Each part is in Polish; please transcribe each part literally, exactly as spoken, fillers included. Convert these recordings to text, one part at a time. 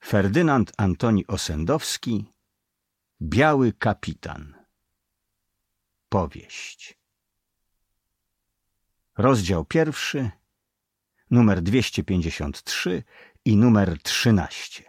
Ferdynand Antoni Osendowski, Biały kapitan. Powieść. Rozdział pierwszy, numer dwieście pięćdziesiąt trzy i numer trzynaście.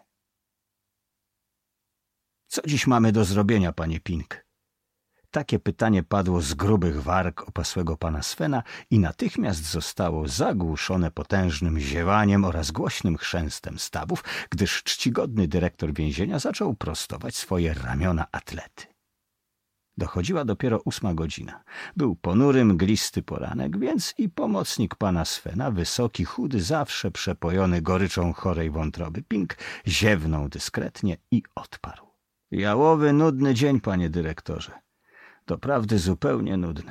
Co dziś mamy do zrobienia, panie Pink? Takie pytanie padło z grubych warg opasłego pana Svena i natychmiast zostało zagłuszone potężnym ziewaniem oraz głośnym chrzęstem stawów, gdyż czcigodny dyrektor więzienia zaczął prostować swoje ramiona atlety. Dochodziła dopiero ósma godzina. Był ponury, mglisty poranek, więc i pomocnik pana Svena, wysoki, chudy, zawsze przepojony goryczą chorej wątroby Pink, ziewnął dyskretnie i odparł. Jałowy, nudny dzień, panie dyrektorze. Doprawdy zupełnie nudny.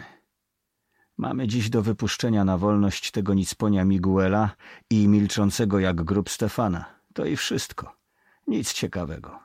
Mamy dziś do wypuszczenia na wolność tego nicponia Miguela i milczącego jak grób Stefana. To i wszystko. Nic ciekawego.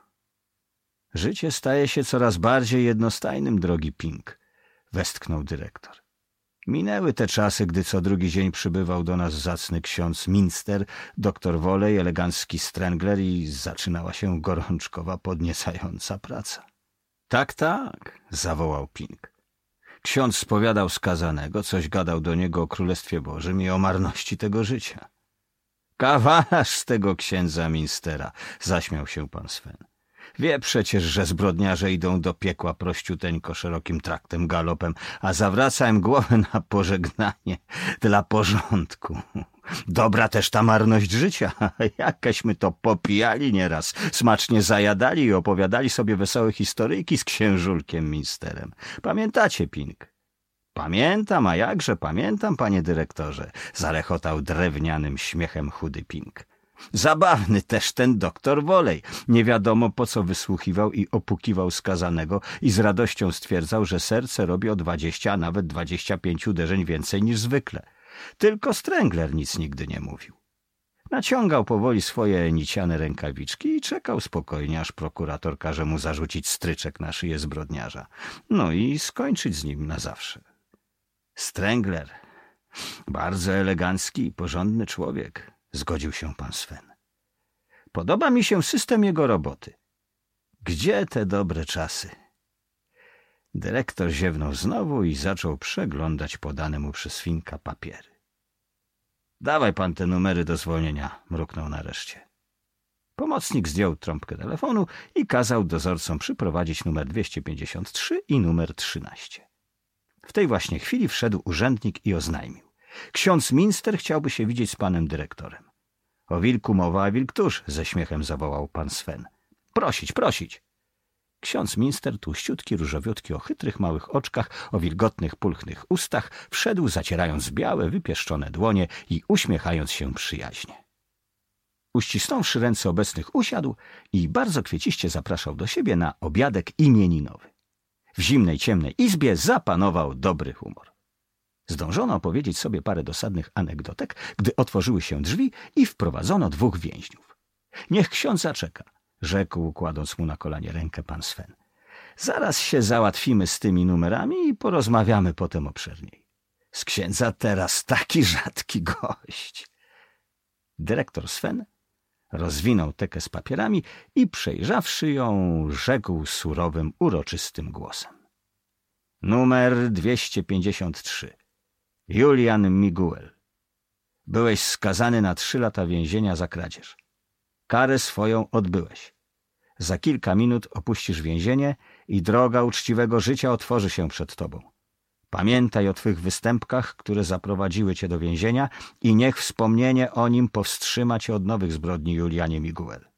Życie staje się coraz bardziej jednostajnym, drogi Pink, westchnął dyrektor. Minęły te czasy, gdy co drugi dzień przybywał do nas zacny ksiądz Minster, doktor Wolej, elegancki Strangler i zaczynała się gorączkowa, podniecająca praca. Tak, tak, zawołał Pink. Ksiądz spowiadał skazanego, coś gadał do niego o Królestwie Bożym i o marności tego życia. Kawalarz z tego księdza Minstera, zaśmiał się pan Sven. Wie przecież, że zbrodniarze idą do piekła prościuteńko szerokim traktem galopem, a zawraca im głowę na pożegnanie dla porządku. Dobra też ta marność życia. Jakaśmy to popijali nieraz, smacznie zajadali i opowiadali sobie wesołe historyjki z księżulkiem Minsterem. Pamiętacie, Pink? Pamiętam, a jakże pamiętam, panie dyrektorze, zarechotał drewnianym śmiechem chudy Pink. Zabawny też ten doktor Wolej. Nie wiadomo po co wysłuchiwał i opukiwał skazanego i z radością stwierdzał, że serce robi o dwadzieścia, a nawet dwadzieścia pięć uderzeń więcej niż zwykle. Tylko Strangler nic nigdy nie mówił. Naciągał powoli swoje niciane rękawiczki i czekał spokojnie, aż prokurator każe mu zarzucić stryczek na szyję zbrodniarza. No i skończyć z nim na zawsze. Strangler, bardzo elegancki i porządny człowiek, zgodził się pan Sven. Podoba mi się system jego roboty. Gdzie te dobre czasy? Dyrektor ziewnął znowu i zaczął przeglądać podane mu przez Finka papiery. Dawaj pan te numery do zwolnienia, mruknął nareszcie. Pomocnik zdjął trąbkę telefonu i kazał dozorcom przyprowadzić numer dwieście pięćdziesiąt trzy i numer trzynaście. W tej właśnie chwili wszedł urzędnik i oznajmił. Ksiądz Minster chciałby się widzieć z panem dyrektorem. O wilku mowa, a wilk tuż, ze śmiechem zawołał pan Sven. Prosić, prosić. Ksiądz Minster, tłuściutki, różowiutki, o chytrych małych oczkach, o wilgotnych, pulchnych ustach, wszedł, zacierając białe, wypieszczone dłonie i uśmiechając się przyjaźnie. Uścisnąwszy ręce obecnych, usiadł i bardzo kwieciście zapraszał do siebie na obiadek imieninowy. W zimnej, ciemnej izbie zapanował dobry humor. Zdążono opowiedzieć sobie parę dosadnych anegdotek, gdy otworzyły się drzwi i wprowadzono dwóch więźniów. Niech ksiądz zaczeka, rzekł, kładąc mu na kolanie rękę pan Sven. Zaraz się załatwimy z tymi numerami i porozmawiamy potem obszerniej. Z księdza teraz taki rzadki gość. Dyrektor Sven rozwinął tekę z papierami i przejrzawszy ją, rzekł surowym, uroczystym głosem. Numer dwieście pięćdziesiąt trzy. Julian Miguel. Byłeś skazany na trzy lata więzienia za kradzież. Karę swoją odbyłeś. Za kilka minut opuścisz więzienie i droga uczciwego życia otworzy się przed tobą. Pamiętaj o twych występkach, które zaprowadziły cię do więzienia i niech wspomnienie o nim powstrzyma cię od nowych zbrodni, Julianie Miguel.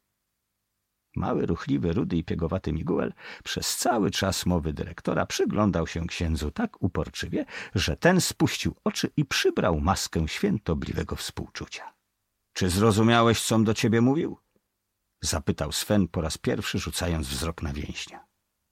Mały, ruchliwy, rudy i piegowaty Miguel przez cały czas mowy dyrektora przyglądał się księdzu tak uporczywie, że ten spuścił oczy i przybrał maskę świętobliwego współczucia. — Czy zrozumiałeś, com do ciebie mówił? — zapytał Sven po raz pierwszy, rzucając wzrok na więźnia.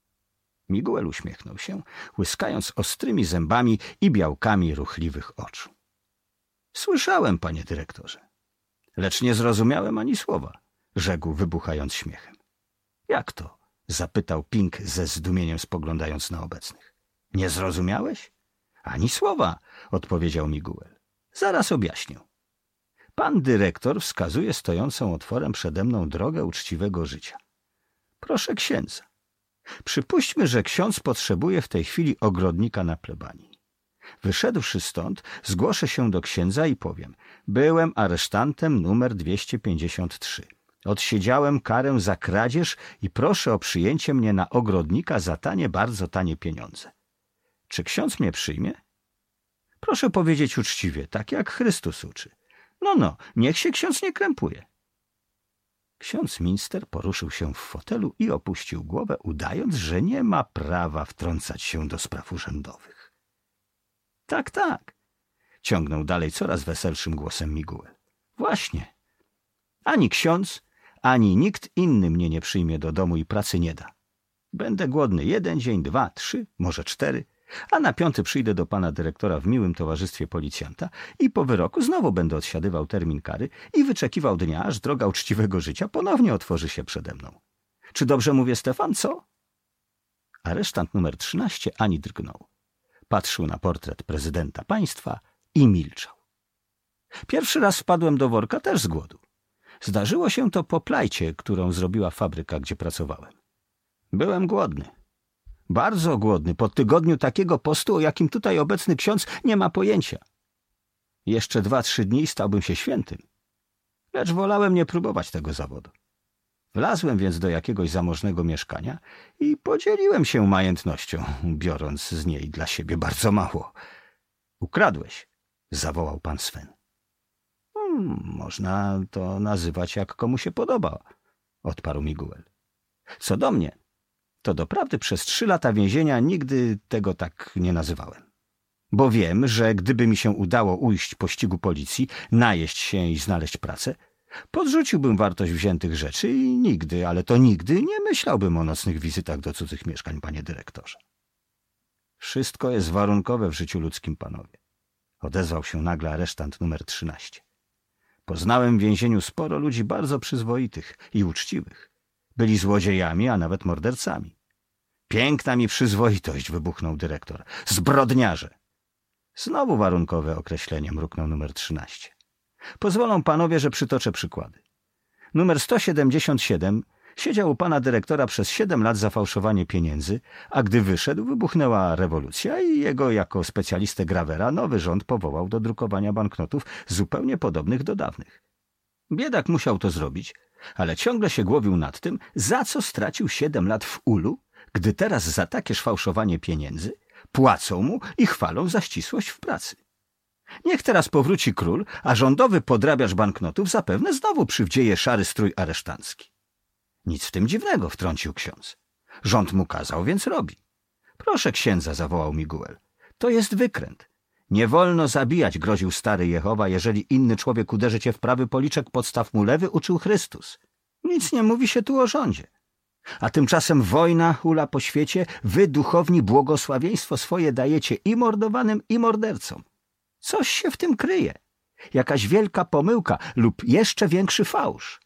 Miguel uśmiechnął się, łyskając ostrymi zębami i białkami ruchliwych oczu. — Słyszałem, panie dyrektorze, lecz nie zrozumiałem ani słowa — rzekł, wybuchając śmiechem. — Jak to? — zapytał Pink ze zdumieniem, spoglądając na obecnych. — Nie zrozumiałeś? — Ani słowa — odpowiedział Miguel. — Zaraz objaśnię. Pan dyrektor wskazuje stojącą otworem przede mną drogę uczciwego życia. Proszę księdza, przypuśćmy, że ksiądz potrzebuje w tej chwili ogrodnika na plebanii. Wyszedłszy stąd, zgłoszę się do księdza i powiem: byłem aresztantem numer dwieście pięćdziesiąt trzy. Odsiedziałem karę za kradzież i proszę o przyjęcie mnie na ogrodnika za tanie, bardzo tanie pieniądze. Czy ksiądz mnie przyjmie? Proszę powiedzieć uczciwie, tak jak Chrystus uczy. No, no, niech się ksiądz nie krępuje. Ksiądz Minster poruszył się w fotelu i opuścił głowę, udając, że nie ma prawa wtrącać się do spraw urzędowych. Tak, tak, ciągnął dalej coraz weselszym głosem Miguel. Właśnie. Ani ksiądz, ani nikt inny mnie nie przyjmie do domu i pracy nie da. Będę głodny jeden dzień, dwa, trzy, może cztery, a na piąty przyjdę do pana dyrektora w miłym towarzystwie policjanta i po wyroku znowu będę odsiadywał termin kary i wyczekiwał dnia, aż droga uczciwego życia ponownie otworzy się przede mną. Czy dobrze mówię, Stefan, co? Aresztant numer trzynaście ani drgnął. Patrzył na portret prezydenta państwa i milczał. Pierwszy raz wpadłem do worka też z głodu. Zdarzyło się to po plajcie, którą zrobiła fabryka, gdzie pracowałem. Byłem głodny. Bardzo głodny, po tygodniu takiego postu, o jakim tutaj obecny ksiądz nie ma pojęcia. Jeszcze dwa, trzy dni stałbym się świętym. Lecz wolałem nie próbować tego zawodu. Wlazłem więc do jakiegoś zamożnego mieszkania i podzieliłem się majątnością, biorąc z niej dla siebie bardzo mało. Ukradłeś, zawołał pan Sven. Hmm, można to nazywać jak komu się podoba, odparł Miguel. Co do mnie, to doprawdy przez trzy lata więzienia nigdy tego tak nie nazywałem. Bo wiem, że gdyby mi się udało ujść pościgu policji, najeść się i znaleźć pracę, podrzuciłbym wartość wziętych rzeczy i nigdy, ale to nigdy nie myślałbym o nocnych wizytach do cudzych mieszkań, panie dyrektorze. Wszystko jest warunkowe w życiu ludzkim, panowie. Odezwał się nagle aresztant numer trzynaście. Poznałem w więzieniu sporo ludzi bardzo przyzwoitych i uczciwych. Byli złodziejami, a nawet mordercami. Piękna mi przyzwoitość, wybuchnął dyrektor. Zbrodniarze! Znowu warunkowe określenie, mruknął numer trzynaście. Pozwolą panowie, że przytoczę przykłady. Numer sto siedemdziesiąt siedem siedział u pana dyrektora przez siedem lat za fałszowanie pieniędzy, a gdy wyszedł, wybuchnęła rewolucja i jego jako specjalistę grawera nowy rząd powołał do drukowania banknotów zupełnie podobnych do dawnych. Biedak musiał to zrobić, ale ciągle się głowił nad tym, za co stracił siedem lat w ulu, gdy teraz za takie fałszowanie pieniędzy płacą mu i chwalą za ścisłość w pracy. Niech teraz powróci król, a rządowy podrabiacz banknotów zapewne znowu przywdzieje szary strój aresztancki. Nic w tym dziwnego, wtrącił ksiądz. Rząd mu kazał, więc robi. Proszę księdza, zawołał Miguel. To jest wykręt. Nie wolno zabijać, groził stary Jehowa, jeżeli inny człowiek uderzy cię w prawy policzek, podstaw mu lewy, uczył Chrystus. Nic nie mówi się tu o rządzie. A tymczasem wojna hula po świecie, wy, duchowni, błogosławieństwo swoje dajecie i mordowanym, i mordercom. Coś się w tym kryje. Jakaś wielka pomyłka lub jeszcze większy fałsz.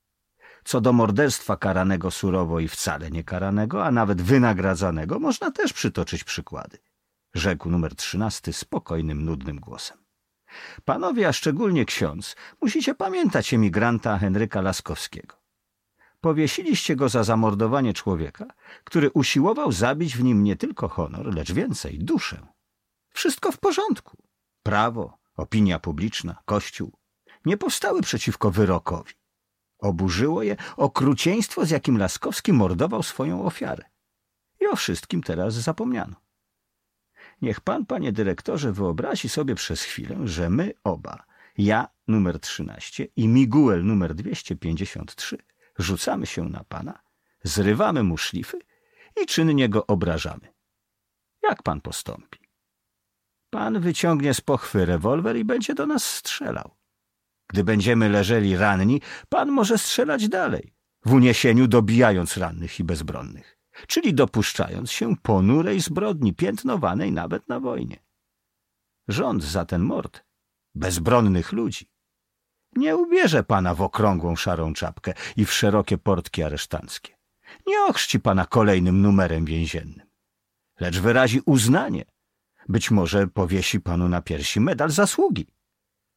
Co do morderstwa karanego surowo i wcale nie karanego, a nawet wynagradzanego, można też przytoczyć przykłady. Rzekł numer trzynasty spokojnym, nudnym głosem. Panowie, a szczególnie ksiądz, musicie pamiętać emigranta Henryka Laskowskiego. Powiesiliście go za zamordowanie człowieka, który usiłował zabić w nim nie tylko honor, lecz więcej, duszę. Wszystko w porządku. Prawo, opinia publiczna, Kościół nie powstały przeciwko wyrokowi. Oburzyło je okrucieństwo, z jakim Laskowski mordował swoją ofiarę. I o wszystkim teraz zapomniano. Niech pan, panie dyrektorze, wyobrazi sobie przez chwilę, że my oba, ja numer trzynaście i Miguel numer dwieście pięćdziesiąt trzy, rzucamy się na pana, zrywamy mu szlify i czynnie go obrażamy. Jak pan postąpi? Pan wyciągnie z pochwy rewolwer i będzie do nas strzelał. Gdy będziemy leżeli ranni, pan może strzelać dalej, w uniesieniu dobijając rannych i bezbronnych, czyli dopuszczając się ponurej zbrodni, piętnowanej nawet na wojnie. Rząd za ten mord bezbronnych ludzi nie ubierze pana w okrągłą szarą czapkę i w szerokie portki aresztanckie. Nie ochrzci pana kolejnym numerem więziennym, lecz wyrazi uznanie. Być może powiesi panu na piersi medal zasługi.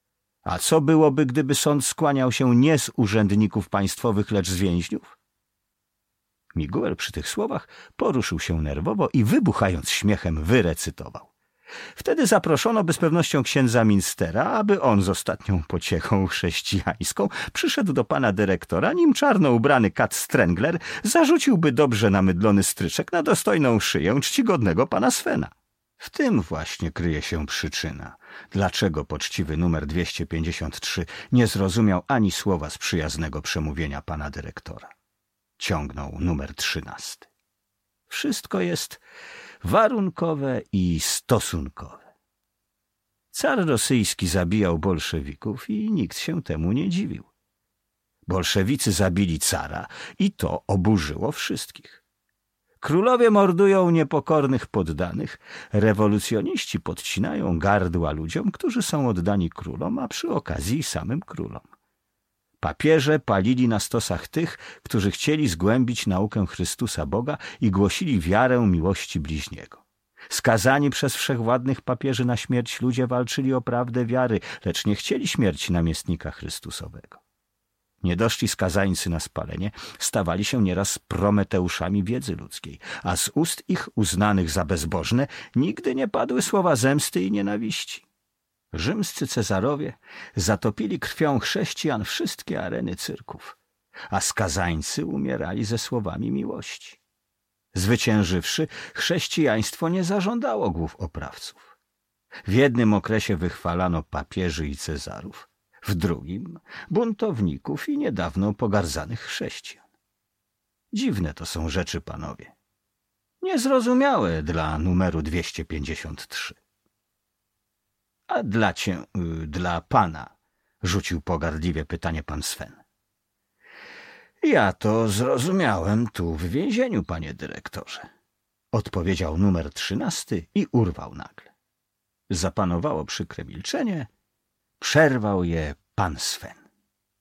A co byłoby, gdyby sąd skłaniał się nie z urzędników państwowych, lecz z więźniów? Miguel przy tych słowach poruszył się nerwowo i wybuchając śmiechem wyrecytował. Wtedy zaproszono bez pewnością księdza Minstera, aby on z ostatnią pociechą chrześcijańską przyszedł do pana dyrektora, nim czarno ubrany kat Strangler zarzuciłby dobrze namydlony stryczek na dostojną szyję czcigodnego pana Svena. W tym właśnie kryje się przyczyna, dlaczego poczciwy numer dwieście pięćdziesiąt trzy nie zrozumiał ani słowa z przyjaznego przemówienia pana dyrektora. Ciągnął numer trzynasty. Wszystko jest warunkowe i stosunkowe. Car rosyjski zabijał bolszewików i nikt się temu nie dziwił. Bolszewicy zabili cara i to oburzyło wszystkich. Królowie mordują niepokornych poddanych, rewolucjoniści podcinają gardła ludziom, którzy są oddani królom, a przy okazji samym królom. Papieże palili na stosach tych, którzy chcieli zgłębić naukę Chrystusa Boga i głosili wiarę miłości bliźniego. Skazani przez wszechwładnych papieży na śmierć ludzie walczyli o prawdę wiary, lecz nie chcieli śmierci namiestnika Chrystusowego. Niedoszli skazańcy na spalenie stawali się nieraz prometeuszami wiedzy ludzkiej, a z ust ich uznanych za bezbożne nigdy nie padły słowa zemsty i nienawiści. Rzymscy cesarowie zatopili krwią chrześcijan wszystkie areny cyrków, a skazańcy umierali ze słowami miłości. Zwyciężywszy, chrześcijaństwo nie zażądało głów oprawców. W jednym okresie wychwalano papieży i cezarów, w drugim buntowników i niedawno pogardzanych chrześcijan. Dziwne to są rzeczy, panowie. Niezrozumiałe dla numeru dwieście pięćdziesiąt trzy. A dla cię, y, dla pana, rzucił pogardliwie pytanie pan Sven. Ja to zrozumiałem tu w więzieniu, panie dyrektorze, odpowiedział numer trzynasty i urwał nagle. Zapanowało przykre milczenie, przerwał je pan Sven.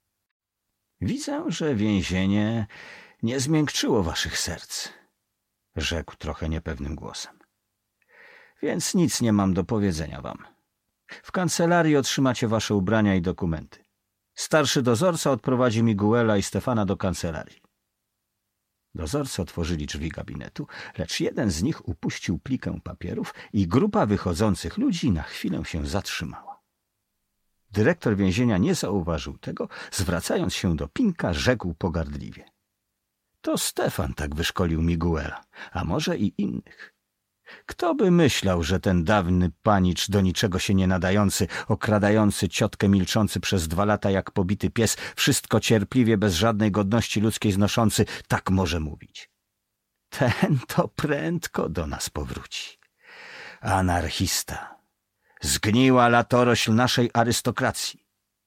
Widzę, że więzienie nie zmiękczyło waszych serc, rzekł trochę niepewnym głosem. Więc nic nie mam do powiedzenia wam. W kancelarii otrzymacie wasze ubrania i dokumenty. Starszy dozorca odprowadzi Miguela i Stefana do kancelarii. Dozorcy otworzyli drzwi gabinetu, lecz jeden z nich upuścił plikę papierów i grupa wychodzących ludzi na chwilę się zatrzymała. Dyrektor więzienia nie zauważył tego, zwracając się do Pinka, rzekł pogardliwie. To Stefan tak wyszkolił Miguela, a może i innych. Kto by myślał, że ten dawny panicz, do niczego się nie nadający, okradający ciotkę, milczący przez dwa lata jak pobity pies, wszystko cierpliwie, bez żadnej godności ludzkiej znoszący, tak może mówić. Ten to prędko do nas powróci. Anarchista. Zgniła latorośl naszej arystokracji.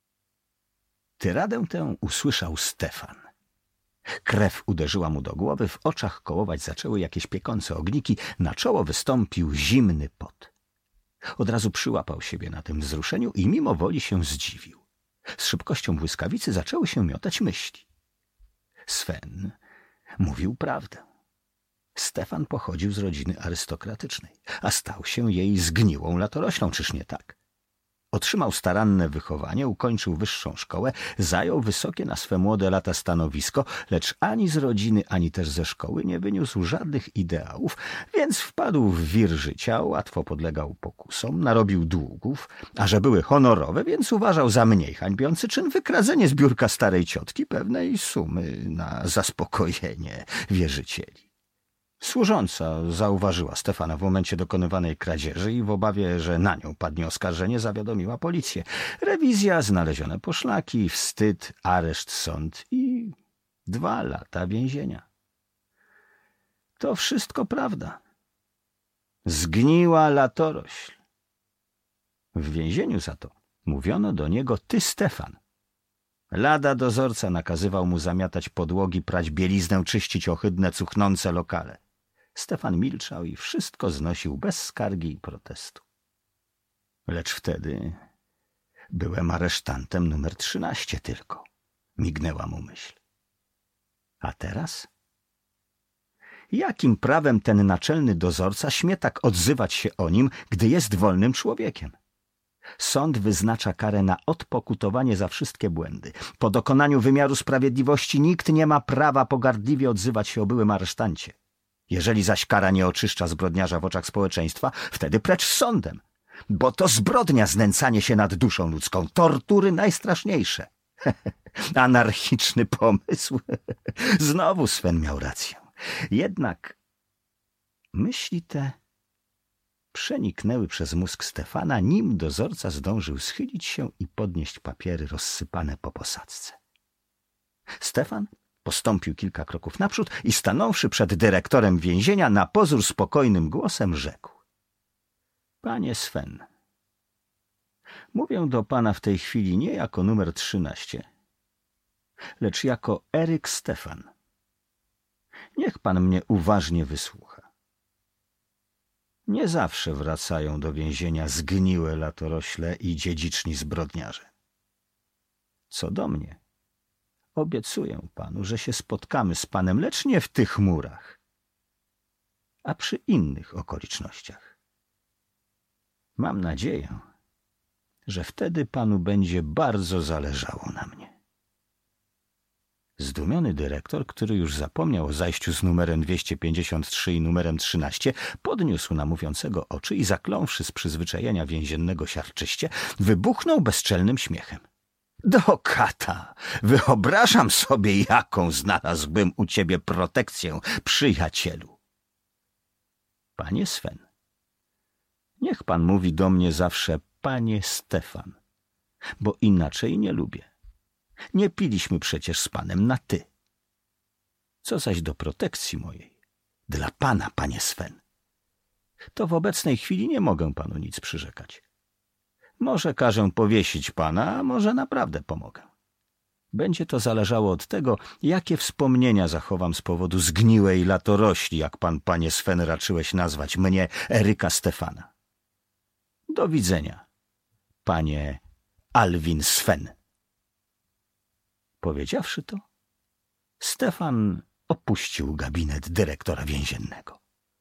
Tyradę tę usłyszał Stefan. Krew uderzyła mu do głowy, w oczach kołować zaczęły jakieś piekące ogniki, na czoło wystąpił zimny pot. Od razu przyłapał siebie na tym wzruszeniu i mimo woli się zdziwił. Z szybkością błyskawicy zaczęły się miotać myśli. Sven mówił prawdę. Stefan pochodził z rodziny arystokratycznej, a stał się jej zgniłą latoroślą, czyż nie tak? Otrzymał staranne wychowanie, ukończył wyższą szkołę, zajął wysokie na swe młode lata stanowisko, lecz ani z rodziny, ani też ze szkoły nie wyniósł żadnych ideałów, więc wpadł w wir życia, łatwo podlegał pokusom, narobił długów, a że były honorowe, więc uważał za mniej hańbiący czyn wykradzenie z biurka starej ciotki pewnej sumy na zaspokojenie wierzycieli. Służąca zauważyła Stefana w momencie dokonywanej kradzieży i w obawie, że na nią padnie oskarżenie, zawiadomiła policję. Rewizja, znalezione poszlaki, wstyd, areszt, sąd i dwa lata więzienia. To wszystko prawda. Zgniła latorośl. W więzieniu za to mówiono do niego ty, Stefan. Lada dozorca nakazywał mu zamiatać podłogi, prać bieliznę, czyścić ohydne, cuchnące lokale. Stefan milczał i wszystko znosił bez skargi i protestu. Lecz wtedy byłem aresztantem numer trzynaście tylko, mignęła mu myśl. A teraz? Jakim prawem ten naczelny dozorca śmie tak odzywać się o nim, gdy jest wolnym człowiekiem? Sąd wyznacza karę na odpokutowanie za wszystkie błędy. Po dokonaniu wymiaru sprawiedliwości nikt nie ma prawa pogardliwie odzywać się o byłym aresztancie. Jeżeli zaś kara nie oczyszcza zbrodniarza w oczach społeczeństwa, wtedy precz z sądem. Bo to zbrodnia znęcanie się nad duszą ludzką, tortury najstraszniejsze. Anarchiczny pomysł. Znowu Sven miał rację. Jednak myśli te przeniknęły przez mózg Stefana, nim dozorca zdążył schylić się i podnieść papiery rozsypane po posadzce. Stefan postąpił kilka kroków naprzód i stanąwszy przed dyrektorem więzienia, na pozór spokojnym głosem rzekł: Panie Sven, mówię do pana w tej chwili nie jako numer trzynaście, lecz jako Eryk Stefan. Niech pan mnie uważnie wysłucha. Nie zawsze wracają do więzienia zgniłe latorośle i dziedziczni zbrodniarze. Co do mnie, obiecuję panu, że się spotkamy z panem, lecz nie w tych murach, a przy innych okolicznościach. Mam nadzieję, że wtedy panu będzie bardzo zależało na mnie. Zdumiony dyrektor, który już zapomniał o zajściu z numerem dwieście pięćdziesiąt trzy i numerem trzynaście, podniósł na mówiącego oczy i zakląwszy z przyzwyczajenia więziennego siarczyście, wybuchnął bezczelnym śmiechem. Do kata! Wyobrażam sobie, jaką znalazłbym u ciebie protekcję, przyjacielu. Panie Sven, niech pan mówi do mnie zawsze panie Stefan, bo inaczej nie lubię. Nie piliśmy przecież z panem na ty. Co zaś do protekcji mojej, dla pana, panie Sven, to w obecnej chwili nie mogę panu nic przyrzekać. Może każę powiesić pana, a może naprawdę pomogę. Będzie to zależało od tego, jakie wspomnienia zachowam z powodu zgniłej latorośli, jak pan, panie Sven, raczyłeś nazwać mnie, Eryka Stefana. Do widzenia, panie Alwin Sven. Powiedziawszy to, Stefan opuścił gabinet dyrektora więziennego.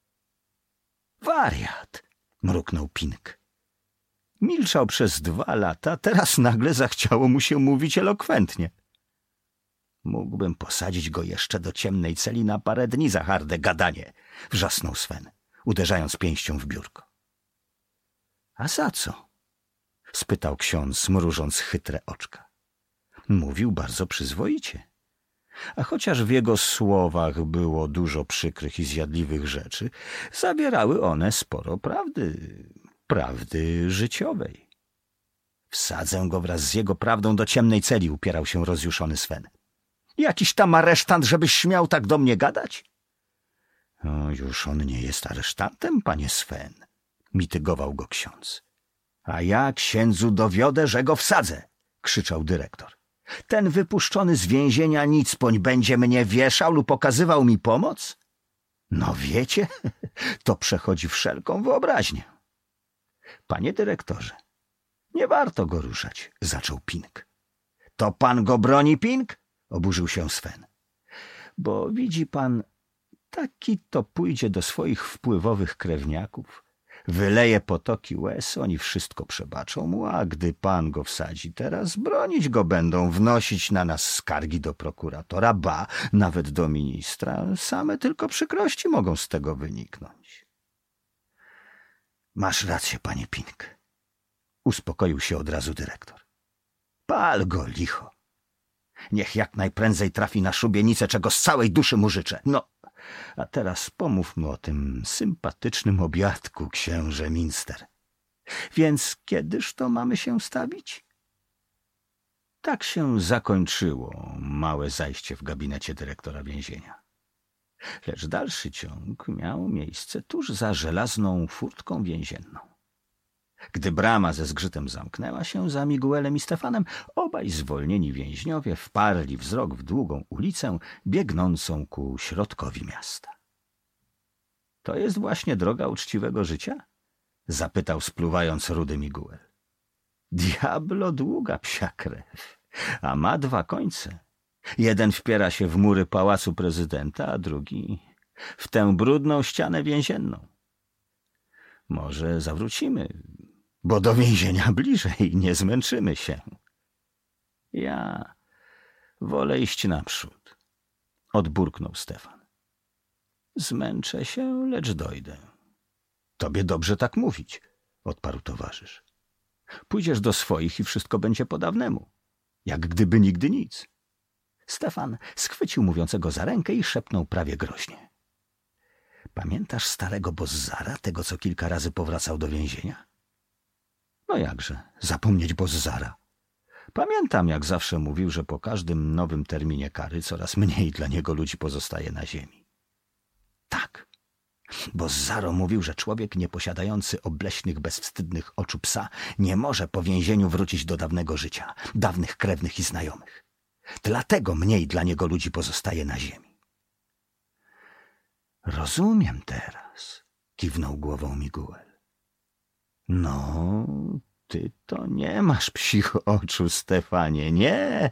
Wariat! Mruknął Pink. Milczał przez dwa lata, teraz nagle zachciało mu się mówić elokwentnie. Mógłbym posadzić go jeszcze do ciemnej celi na parę dni za harde gadanie, wrzasnął Sven, uderzając pięścią w biurko. A za co? Spytał ksiądz, mrużąc chytre oczka. Mówił bardzo przyzwoicie. A chociaż w jego słowach było dużo przykrych i zjadliwych rzeczy, zawierały one sporo prawdy, prawdy życiowej. Wsadzę go wraz z jego prawdą do ciemnej celi, upierał się rozjuszony Sven. Jakiś tam aresztant, żebyś śmiał tak do mnie gadać? O, już on nie jest aresztantem, panie Sven, mitygował go ksiądz. A ja księdzu dowiodę, że go wsadzę, krzyczał dyrektor. Ten wypuszczony z więzienia nicpoń będzie mnie wieszał lub okazywał mi pomoc? No wiecie, to przechodzi wszelką wyobraźnię. Panie dyrektorze, nie warto go ruszać, zaczął Pink. To pan go broni, Pink? Oburzył się Sven. Bo widzi pan, taki to pójdzie do swoich wpływowych krewniaków, wyleje potoki łez, oni wszystko przebaczą mu, a gdy pan go wsadzi teraz, bronić go będą, wnosić na nas skargi do prokuratora, ba, nawet do ministra. Same tylko przykrości mogą z tego wyniknąć. Masz rację, panie Pink. Uspokoił się od razu dyrektor. Pal go, licho. Niech jak najprędzej trafi na szubienicę, czego z całej duszy mu życzę. No, a teraz pomówmy o tym sympatycznym obiadku, księże Minster. Więc kiedyż to mamy się stawić? Tak się zakończyło małe zajście w gabinecie dyrektora więzienia. Lecz dalszy ciąg miał miejsce tuż za żelazną furtką więzienną. Gdy brama ze zgrzytem zamknęła się za Miguelem i Stefanem, obaj zwolnieni więźniowie wparli wzrok w długą ulicę biegnącą ku środkowi miasta. — To jest właśnie droga uczciwego życia? — zapytał spluwając rudy Miguel. — Diablo długa psia krew, a ma dwa końce. Jeden wpiera się w mury pałacu prezydenta, a drugi w tę brudną ścianę więzienną. Może zawrócimy, bo do więzienia bliżej, nie zmęczymy się. Ja wolę iść naprzód, odburknął Stefan. Zmęczę się, lecz dojdę. Tobie dobrze tak mówić, odparł towarzysz. Pójdziesz do swoich i wszystko będzie po dawnemu, jak gdyby nigdy nic. Stefan schwycił mówiącego za rękę i szepnął prawie groźnie. Pamiętasz starego Bozzara, tego co kilka razy powracał do więzienia? No jakże, zapomnieć Bozzara. Pamiętam, jak zawsze mówił, że po każdym nowym terminie kary coraz mniej dla niego ludzi pozostaje na ziemi. Tak, Bozzaro mówił, że człowiek nieposiadający obleśnych, bezwstydnych oczu psa nie może po więzieniu wrócić do dawnego życia, dawnych krewnych i znajomych. Dlatego mniej dla niego ludzi pozostaje na ziemi. Rozumiem teraz, kiwnął głową Miguel. No, ty to nie masz psich oczu, Stefanie, nie.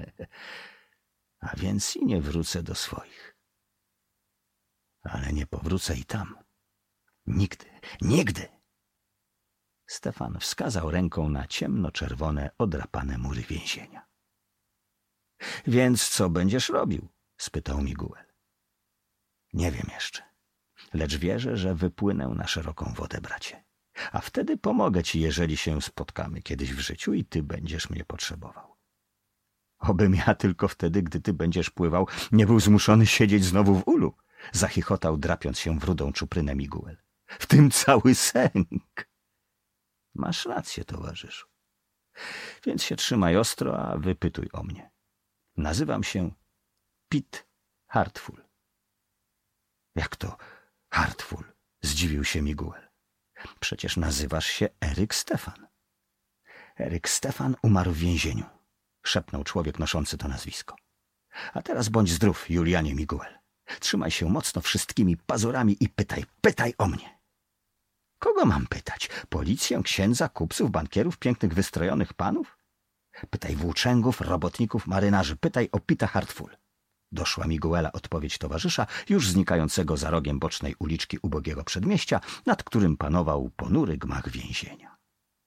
A więc i nie wrócę do swoich. Ale nie powrócę i tam. Nigdy, nigdy. Stefan wskazał ręką na ciemno-czerwone, odrapane mury więzienia. Więc co będziesz robił? Spytał Miguel. Nie wiem jeszcze, lecz wierzę, że wypłynę na szeroką wodę, bracie. A wtedy pomogę ci, jeżeli się spotkamy kiedyś w życiu i ty będziesz mnie potrzebował. Obym ja tylko wtedy, gdy ty będziesz pływał, nie był zmuszony siedzieć znowu w ulu, zachichotał, drapiąc się w rudą czuprynę Miguel. W tym cały sęk. Masz rację, towarzyszu. Więc się trzymaj ostro, a wypytuj o mnie. Nazywam się Pitt Hartfull. Jak to Hartfull? Zdziwił się Miguel. Przecież nazywasz się Eryk Stefan. Eryk Stefan umarł w więzieniu, szepnął człowiek noszący to nazwisko. A teraz bądź zdrów, Julianie Miguel. Trzymaj się mocno wszystkimi pazurami i pytaj, pytaj o mnie. Kogo mam pytać? Policję, księdza, kupców, bankierów, pięknych wystrojonych panów? Pytaj włóczęgów, robotników, marynarzy. Pytaj o Pitta Hartfull. Doszła Miguela odpowiedź towarzysza, już znikającego za rogiem bocznej uliczki ubogiego przedmieścia, nad którym panował ponury gmach więzienia.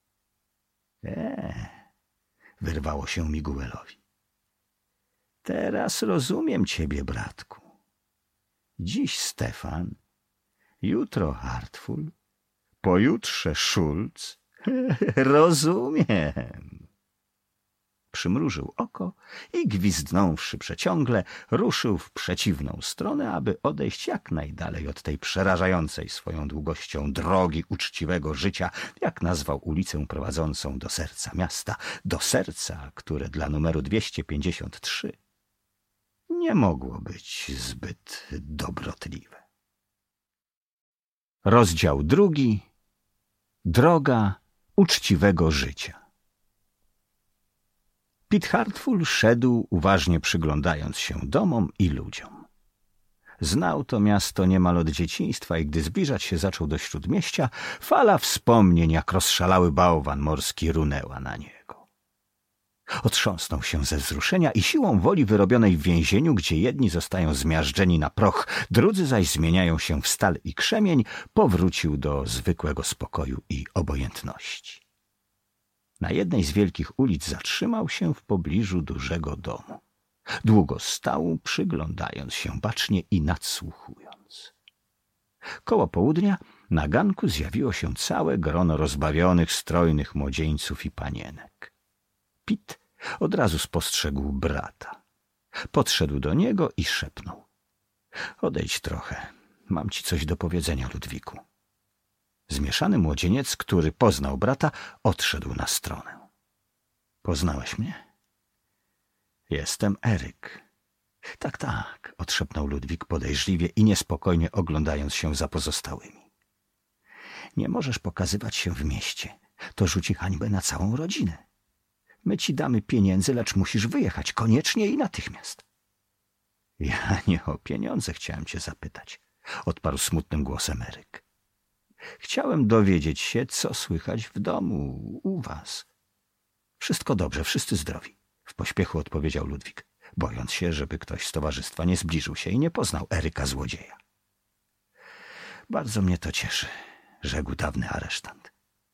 Eee, wyrwało się Miguelowi. Teraz rozumiem ciebie, bratku. Dziś Stefan, jutro Hartfull, pojutrze Schulz. Rozumiem. Przymrużył oko i gwizdnąwszy przeciągle, ruszył w przeciwną stronę, aby odejść jak najdalej od tej przerażającej swoją długością drogi uczciwego życia, jak nazwał ulicę prowadzącą do serca miasta, do serca, które dla numeru dwieście pięćdziesiąt trzy nie mogło być zbyt dobrotliwe. Rozdział drugi. Droga uczciwego życia. Pitt Hartfull szedł, uważnie przyglądając się domom i ludziom. Znał to miasto niemal od dzieciństwa i gdy zbliżać się zaczął do śródmieścia, fala wspomnień, jak rozszalały bałwan morski, runęła na niego. Otrząsnął się ze wzruszenia i siłą woli wyrobionej w więzieniu, gdzie jedni zostają zmiażdżeni na proch, drudzy zaś zmieniają się w stal i krzemień, powrócił do zwykłego spokoju i obojętności. Na jednej z wielkich ulic zatrzymał się w pobliżu dużego domu. Długo stał, przyglądając się bacznie i nadsłuchując. Koło południa na ganku zjawiło się całe grono rozbawionych, strojnych młodzieńców i panienek. Pitt od razu spostrzegł brata. Podszedł do niego i szepnął. Odejdź trochę, mam ci coś do powiedzenia, Ludwiku. Zmieszany młodzieniec, który poznał brata, odszedł na stronę. Poznałeś mnie? Jestem Eryk. Tak, tak, odszepnął Ludwik podejrzliwie i niespokojnie oglądając się za pozostałymi. Nie możesz pokazywać się w mieście. To rzuci hańbę na całą rodzinę. My ci damy pieniędzy, lecz musisz wyjechać koniecznie i natychmiast. Ja nie o pieniądze chciałem cię zapytać, odparł smutnym głosem Eryk. Chciałem dowiedzieć się, co słychać w domu, u was. Wszystko dobrze, wszyscy zdrowi, w pośpiechu odpowiedział Ludwik, bojąc się, żeby ktoś z towarzystwa nie zbliżył się i nie poznał Eryka złodzieja. Bardzo mnie to cieszy, rzekł dawny aresztant.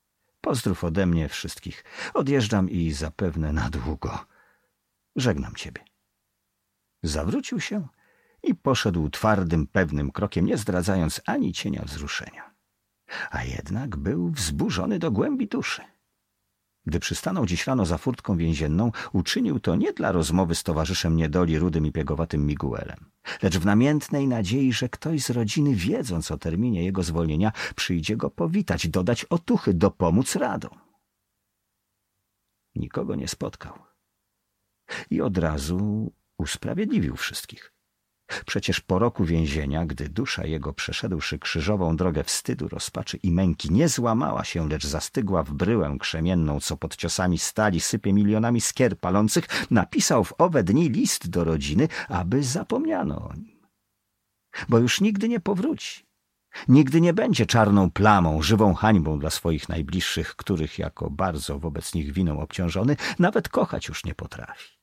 Pozdrów ode mnie wszystkich. Odjeżdżam i zapewne na długo. Żegnam ciebie. Zawrócił się i poszedł twardym, pewnym krokiem, nie zdradzając ani cienia wzruszenia. A jednak był wzburzony do głębi duszy. Gdy przystanął dziś rano za furtką więzienną, uczynił to nie dla rozmowy z towarzyszem niedoli, rudym i piegowatym Miguelem, lecz w namiętnej nadziei, że ktoś z rodziny, wiedząc o terminie jego zwolnienia, przyjdzie go powitać, dodać otuchy, dopomóc radą. Nikogo nie spotkał. I od razu usprawiedliwił wszystkich. Przecież po roku więzienia, gdy dusza jego, przeszedłszy krzyżową drogę wstydu, rozpaczy i męki, nie złamała się, lecz zastygła w bryłę krzemienną, co pod ciosami stali sypie milionami skier palących, napisał w owe dni list do rodziny, aby zapomniano o nim. Bo już nigdy nie powróci. Nigdy nie będzie czarną plamą, żywą hańbą dla swoich najbliższych, których jako bardzo wobec nich winą obciążony nawet kochać już nie potrafi.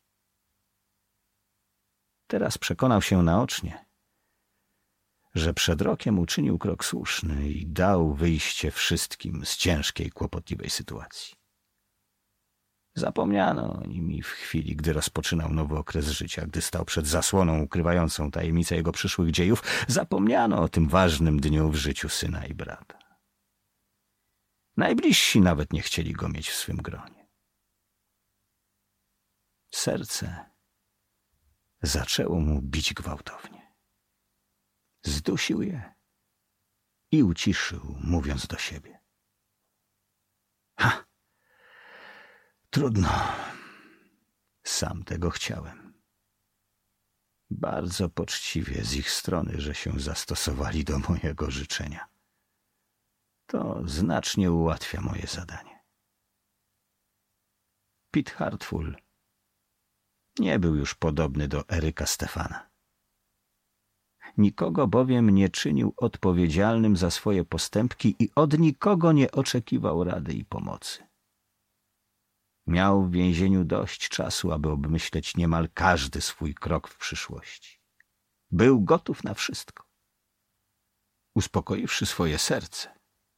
Teraz przekonał się naocznie, że przed rokiem uczynił krok słuszny i dał wyjście wszystkim z ciężkiej, kłopotliwej sytuacji. Zapomniano o nim i w chwili, gdy rozpoczynał nowy okres życia, gdy stał przed zasłoną ukrywającą tajemnicę jego przyszłych dziejów, zapomniano o tym ważnym dniu w życiu syna i brata. Najbliżsi nawet nie chcieli go mieć w swym gronie. Serce zaczęło mu bić gwałtownie. Zdusił je i uciszył, mówiąc do siebie: Ha! Trudno. Sam tego chciałem. Bardzo poczciwie z ich strony, że się zastosowali do mojego życzenia. To znacznie ułatwia moje zadanie. Pitt Hartfull nie był już podobny do Eryka Stefana. Nikogo bowiem nie czynił odpowiedzialnym za swoje postępki i od nikogo nie oczekiwał rady i pomocy. Miał w więzieniu dość czasu, aby obmyśleć niemal każdy swój krok w przyszłości. Był gotów na wszystko. Uspokoiwszy swoje serce,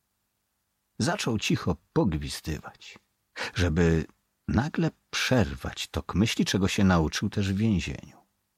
zaczął cicho pogwizdywać, żeby nagle przerwać tok myśli, czego się nauczył też w więzieniu.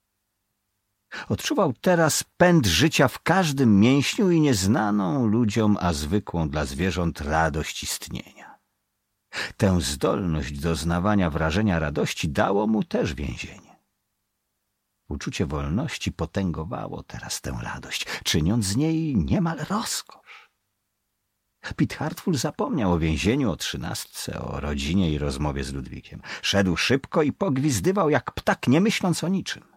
Odczuwał teraz pęd życia w każdym mięśniu i nieznaną ludziom, a zwykłą dla zwierząt radość istnienia. Tę zdolność doznawania wrażenia radości dało mu też więzienie. Uczucie wolności potęgowało teraz tę radość, czyniąc z niej niemal rozkosz. Pitt Hartfull zapomniał o więzieniu, o trzynastce, o rodzinie i rozmowie z Ludwikiem. Szedł szybko i pogwizdywał jak ptak, nie myśląc o niczym.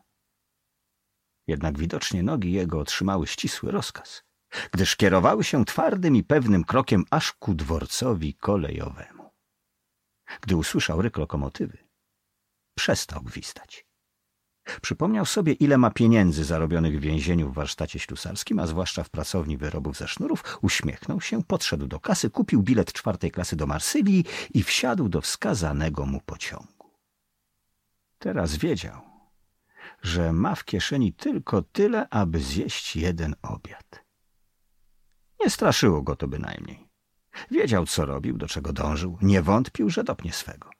Jednak widocznie nogi jego otrzymały ścisły rozkaz, gdyż kierowały się twardym i pewnym krokiem aż ku dworcowi kolejowemu. Gdy usłyszał ryk lokomotywy, przestał gwizdać. Przypomniał sobie, ile ma pieniędzy zarobionych w więzieniu w warsztacie ślusarskim, a zwłaszcza w pracowni wyrobów ze sznurów, uśmiechnął się, podszedł do kasy, kupił bilet czwartej klasy do Marsylii i wsiadł do wskazanego mu pociągu. Teraz wiedział, że ma w kieszeni tylko tyle, aby zjeść jeden obiad. Nie straszyło go to bynajmniej. Wiedział, co robił, do czego dążył, nie wątpił, że dopnie swego.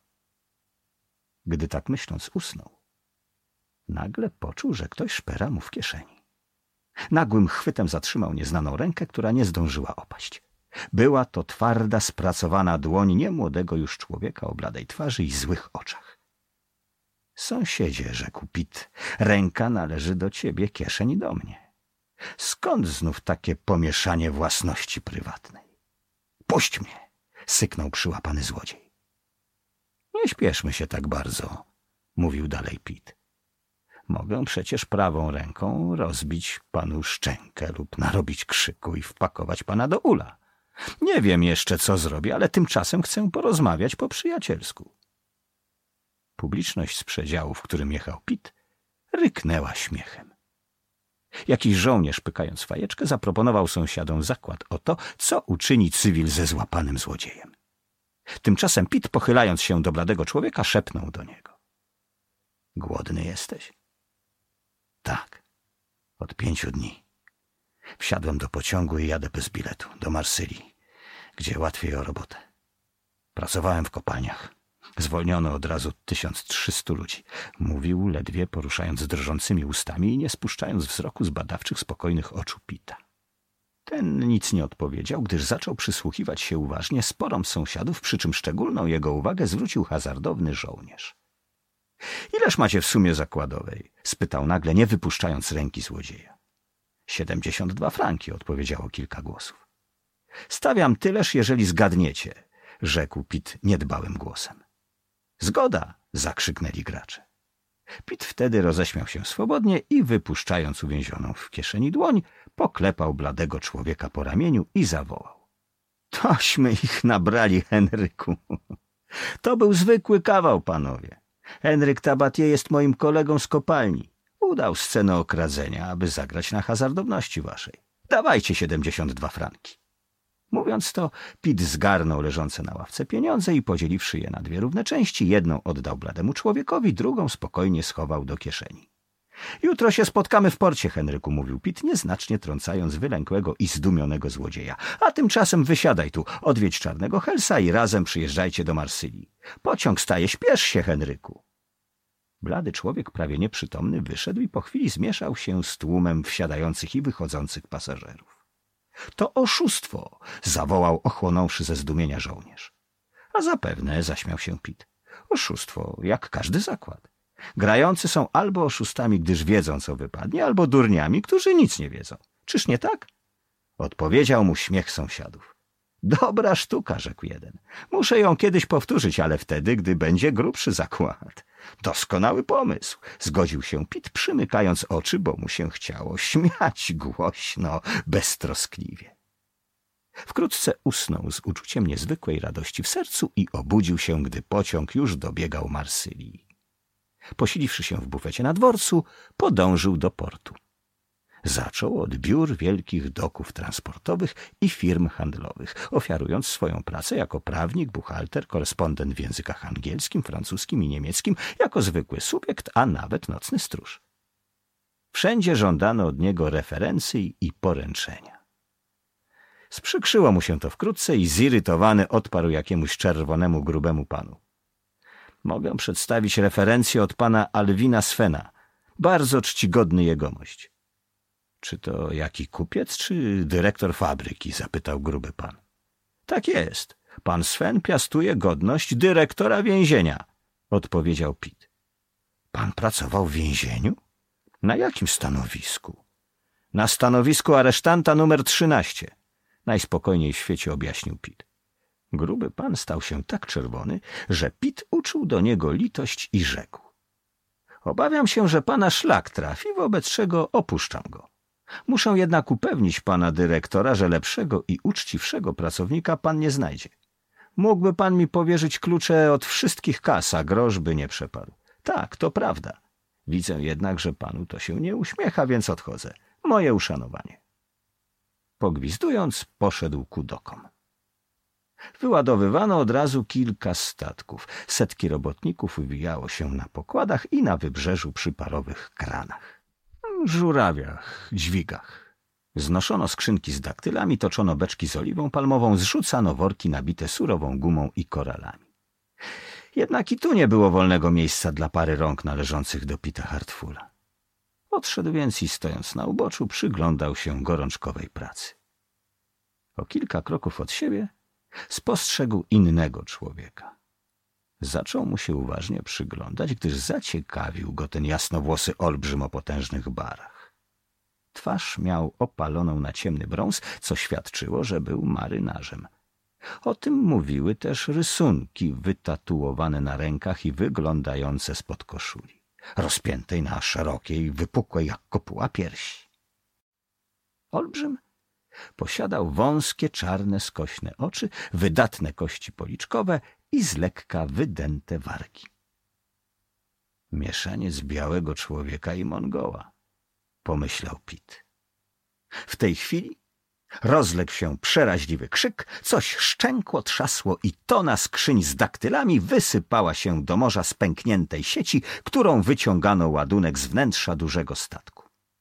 Gdy tak myśląc usnął, nagle poczuł, że ktoś szpera mu w kieszeni. Nagłym chwytem zatrzymał nieznaną rękę, która nie zdążyła opaść. Była to twarda, spracowana dłoń niemłodego już człowieka o bladej twarzy i złych oczach. Sąsiedzie, rzekł Pitt, ręka należy do ciebie, kieszeń do mnie. Skąd znów takie pomieszanie własności prywatnej? Puść mnie, syknął przyłapany złodziej. Nie śpieszmy się tak bardzo, mówił dalej Pitt. Mogę przecież prawą ręką rozbić panu szczękę lub narobić krzyku i wpakować pana do ula. Nie wiem jeszcze, co zrobię, ale tymczasem chcę porozmawiać po przyjacielsku. Publiczność z przedziału, w którym jechał Pitt, ryknęła śmiechem. Jakiś żołnierz, pykając fajeczkę, zaproponował sąsiadom zakład o to, co uczyni cywil ze złapanym złodziejem. Tymczasem Pitt, pochylając się do bladego człowieka, szepnął do niego. Głodny jesteś? Tak, od pięciu dni. Wsiadłem do pociągu i jadę bez biletu, do Marsylii, gdzie łatwiej o robotę. Pracowałem w kopalniach. Zwolniono od razu tysiąc trzystu ludzi. Mówił, ledwie poruszając drżącymi ustami i nie spuszczając wzroku z badawczych, spokojnych oczu Pita. Ten nic nie odpowiedział, gdyż zaczął przysłuchiwać się uważnie sporom sąsiadów, przy czym szczególną jego uwagę zwrócił hazardowny żołnierz. — Ileż macie w sumie zakładowej? — spytał nagle, nie wypuszczając ręki złodzieja. — Siedemdziesiąt dwa franki — odpowiedziało kilka głosów. — Stawiam tyleż, jeżeli zgadniecie — rzekł Pit niedbałym głosem. — Zgoda! — zakrzyknęli gracze. Pit wtedy roześmiał się swobodnie i, wypuszczając uwięzioną w kieszeni dłoń, poklepał bladego człowieka po ramieniu i zawołał. — Tośmy ich nabrali, Henryku! To był zwykły kawał, panowie. Henryk Tabatier jest moim kolegą z kopalni. Udał scenę okradzenia, aby zagrać na hazardowności waszej. Dawajcie siedemdziesiąt dwa franki. Mówiąc to, Pit zgarnął leżące na ławce pieniądze i podzieliwszy je na dwie równe części, jedną oddał blademu człowiekowi, drugą spokojnie schował do kieszeni. — Jutro się spotkamy w porcie, Henryku — mówił Pit, nieznacznie trącając wylękłego i zdumionego złodzieja. — A tymczasem wysiadaj tu, odwiedź Czarnego Helsa i razem przyjeżdżajcie do Marsylii. Pociąg staje, śpiesz się, Henryku. Blady człowiek, prawie nieprzytomny, wyszedł i po chwili zmieszał się z tłumem wsiadających i wychodzących pasażerów. — To oszustwo! — zawołał, ochłonąwszy ze zdumienia żołnierz. — A zapewne — zaśmiał się Pit. — Oszustwo, jak każdy zakład. Grający są albo oszustami, gdyż wiedzą, co wypadnie, albo durniami, którzy nic nie wiedzą. Czyż nie tak? Odpowiedział mu śmiech sąsiadów. Dobra sztuka, rzekł jeden. Muszę ją kiedyś powtórzyć, ale wtedy, gdy będzie grubszy zakład. Doskonały pomysł, zgodził się Pit, przymykając oczy, bo mu się chciało śmiać głośno, beztroskliwie. Wkrótce usnął z uczuciem niezwykłej radości w sercu i obudził się, gdy pociąg już dobiegał Marsylii. Posiliwszy się w bufecie na dworcu, podążył do portu. Zaczął od biur wielkich doków transportowych i firm handlowych, ofiarując swoją pracę jako prawnik, buchalter, korespondent w językach angielskim, francuskim i niemieckim, jako zwykły subiekt, a nawet nocny stróż. Wszędzie żądano od niego referencji i poręczenia. Sprzykrzyło mu się to wkrótce i zirytowany odparł jakiemuś czerwonemu, grubemu panu. Mogę przedstawić referencję od pana Alwina Svena. Bardzo czcigodny jegomość. Czy to jaki kupiec, czy dyrektor fabryki? Zapytał gruby pan. Tak jest. Pan Sven piastuje godność dyrektora więzienia, odpowiedział Pit. Pan pracował w więzieniu? Na jakim stanowisku? Na stanowisku aresztanta numer trzynaście. Najspokojniej w świecie objaśnił Pit. Gruby pan stał się tak czerwony, że Pit uczuł do niego litość i rzekł. Obawiam się, że pana szlak trafi, wobec czego opuszczam go. Muszę jednak upewnić pana dyrektora, że lepszego i uczciwszego pracownika pan nie znajdzie. Mógłby pan mi powierzyć klucze od wszystkich kas, a grosz by nie przepadł. Tak, to prawda. Widzę jednak, że panu to się nie uśmiecha, więc odchodzę. Moje uszanowanie. Pogwizdując, poszedł ku dokom. Wyładowywano od razu kilka statków. Setki robotników uwijało się na pokładach i na wybrzeżu przy parowych kranach. Żurawiach, dźwigach. Znoszono skrzynki z daktylami, toczono beczki z oliwą palmową, zrzucano worki nabite surową gumą i koralami. Jednak i tu nie było wolnego miejsca dla pary rąk należących do Pita Hartfulla. Odszedł więc i stojąc na uboczu przyglądał się gorączkowej pracy. O kilka kroków od siebie spostrzegł innego człowieka. Zaczął mu się uważnie przyglądać, gdyż zaciekawił go ten jasnowłosy olbrzym o potężnych barach. Twarz miał opaloną na ciemny brąz, co świadczyło, że był marynarzem. O tym mówiły też rysunki wytatuowane na rękach i wyglądające spod koszuli, rozpiętej na szerokiej, wypukłej jak kopuła piersi. Olbrzym posiadał wąskie, czarne, skośne oczy, wydatne kości policzkowe i z lekka wydęte wargi. Mieszaniec białego człowieka i Mongoła, pomyślał Pit. W tej chwili rozległ się przeraźliwy krzyk, coś szczękło, trzasło i tona skrzyń z daktylami wysypała się do morza z pękniętej sieci, którą wyciągano ładunek z wnętrza dużego statku.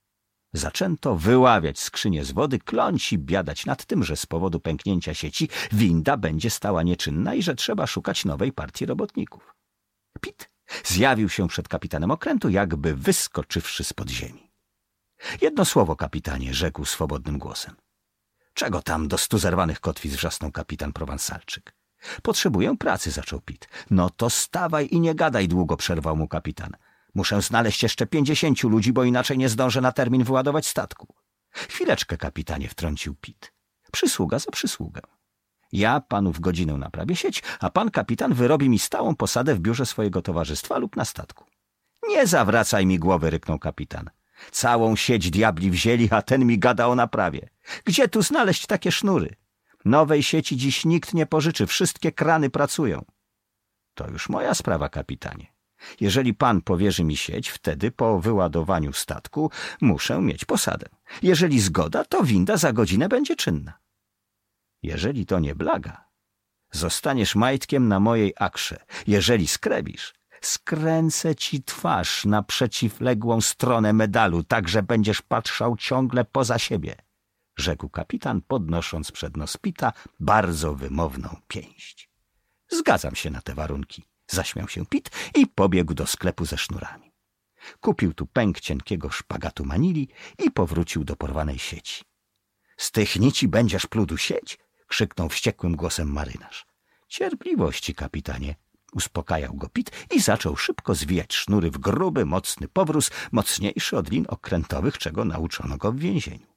Zaczęto wyławiać skrzynię z wody, kląć i biadać nad tym, że z powodu pęknięcia sieci winda będzie stała nieczynna i że trzeba szukać nowej partii robotników. Pitt zjawił się przed kapitanem okrętu, jakby wyskoczywszy z podziemi. Jedno słowo, kapitanie, rzekł swobodnym głosem. Czego tam do stu zerwanych kotwic, wrzasnął kapitan Prowansalczyk. Potrzebuję pracy, zaczął Pitt. No to stawaj i nie gadaj długo, przerwał mu kapitan. Muszę znaleźć jeszcze pięćdziesięciu ludzi, bo inaczej nie zdążę na termin wyładować statku. Chwileczkę, kapitanie, wtrącił Pitt. Przysługa za przysługę. Ja panu w godzinę naprawię sieć, a pan kapitan wyrobi mi stałą posadę w biurze swojego towarzystwa lub na statku. Nie zawracaj mi głowy, ryknął kapitan. Całą sieć diabli wzięli, a ten mi gada o naprawie. Gdzie tu znaleźć takie sznury? Nowej sieci dziś nikt nie pożyczy, wszystkie krany pracują. To już moja sprawa, kapitanie. Jeżeli pan powierzy mi sieć, wtedy po wyładowaniu statku muszę mieć posadę. Jeżeli zgoda, to winda za godzinę będzie czynna. Jeżeli to nie blaga, zostaniesz majtkiem na mojej akrze. Jeżeli skrebisz, skręcę ci twarz na przeciwległą stronę medalu, tak że będziesz patrzał ciągle poza siebie, rzekł kapitan, podnosząc przed nos Pitta bardzo wymowną pięść. Zgadzam się na te warunki, zaśmiał się Pitt i pobiegł do sklepu ze sznurami. Kupił tu pęk cienkiego szpagatu manili i powrócił do porwanej sieci. Z tych nici będziesz pluł sieć? Krzyknął wściekłym głosem marynarz. Cierpliwości, kapitanie, uspokajał go Pitt i zaczął szybko zwijać sznury w gruby, mocny powróz, mocniejszy od lin okrętowych, czego nauczono go w więzieniu.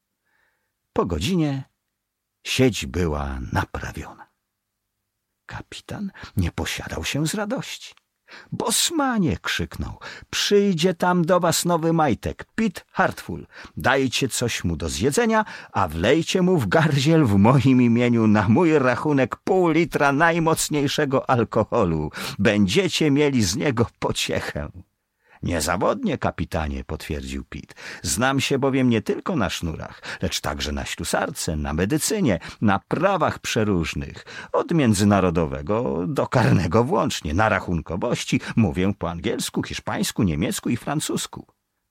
Po godzinie sieć była naprawiona. Kapitan nie posiadał się z radości. Bosmanie, krzyknął, przyjdzie tam do was nowy majtek, Pitt Hartfull. Dajcie coś mu do zjedzenia, a wlejcie mu w gardziel w moim imieniu na mój rachunek pół litra najmocniejszego alkoholu. Będziecie mieli z niego pociechę. Niezawodnie, kapitanie, potwierdził Pitt. Znam się bowiem nie tylko na sznurach, lecz także na ślusarce, na medycynie, na prawach przeróżnych, od międzynarodowego do karnego włącznie, na rachunkowości, mówię po angielsku, hiszpańsku, niemiecku i francusku.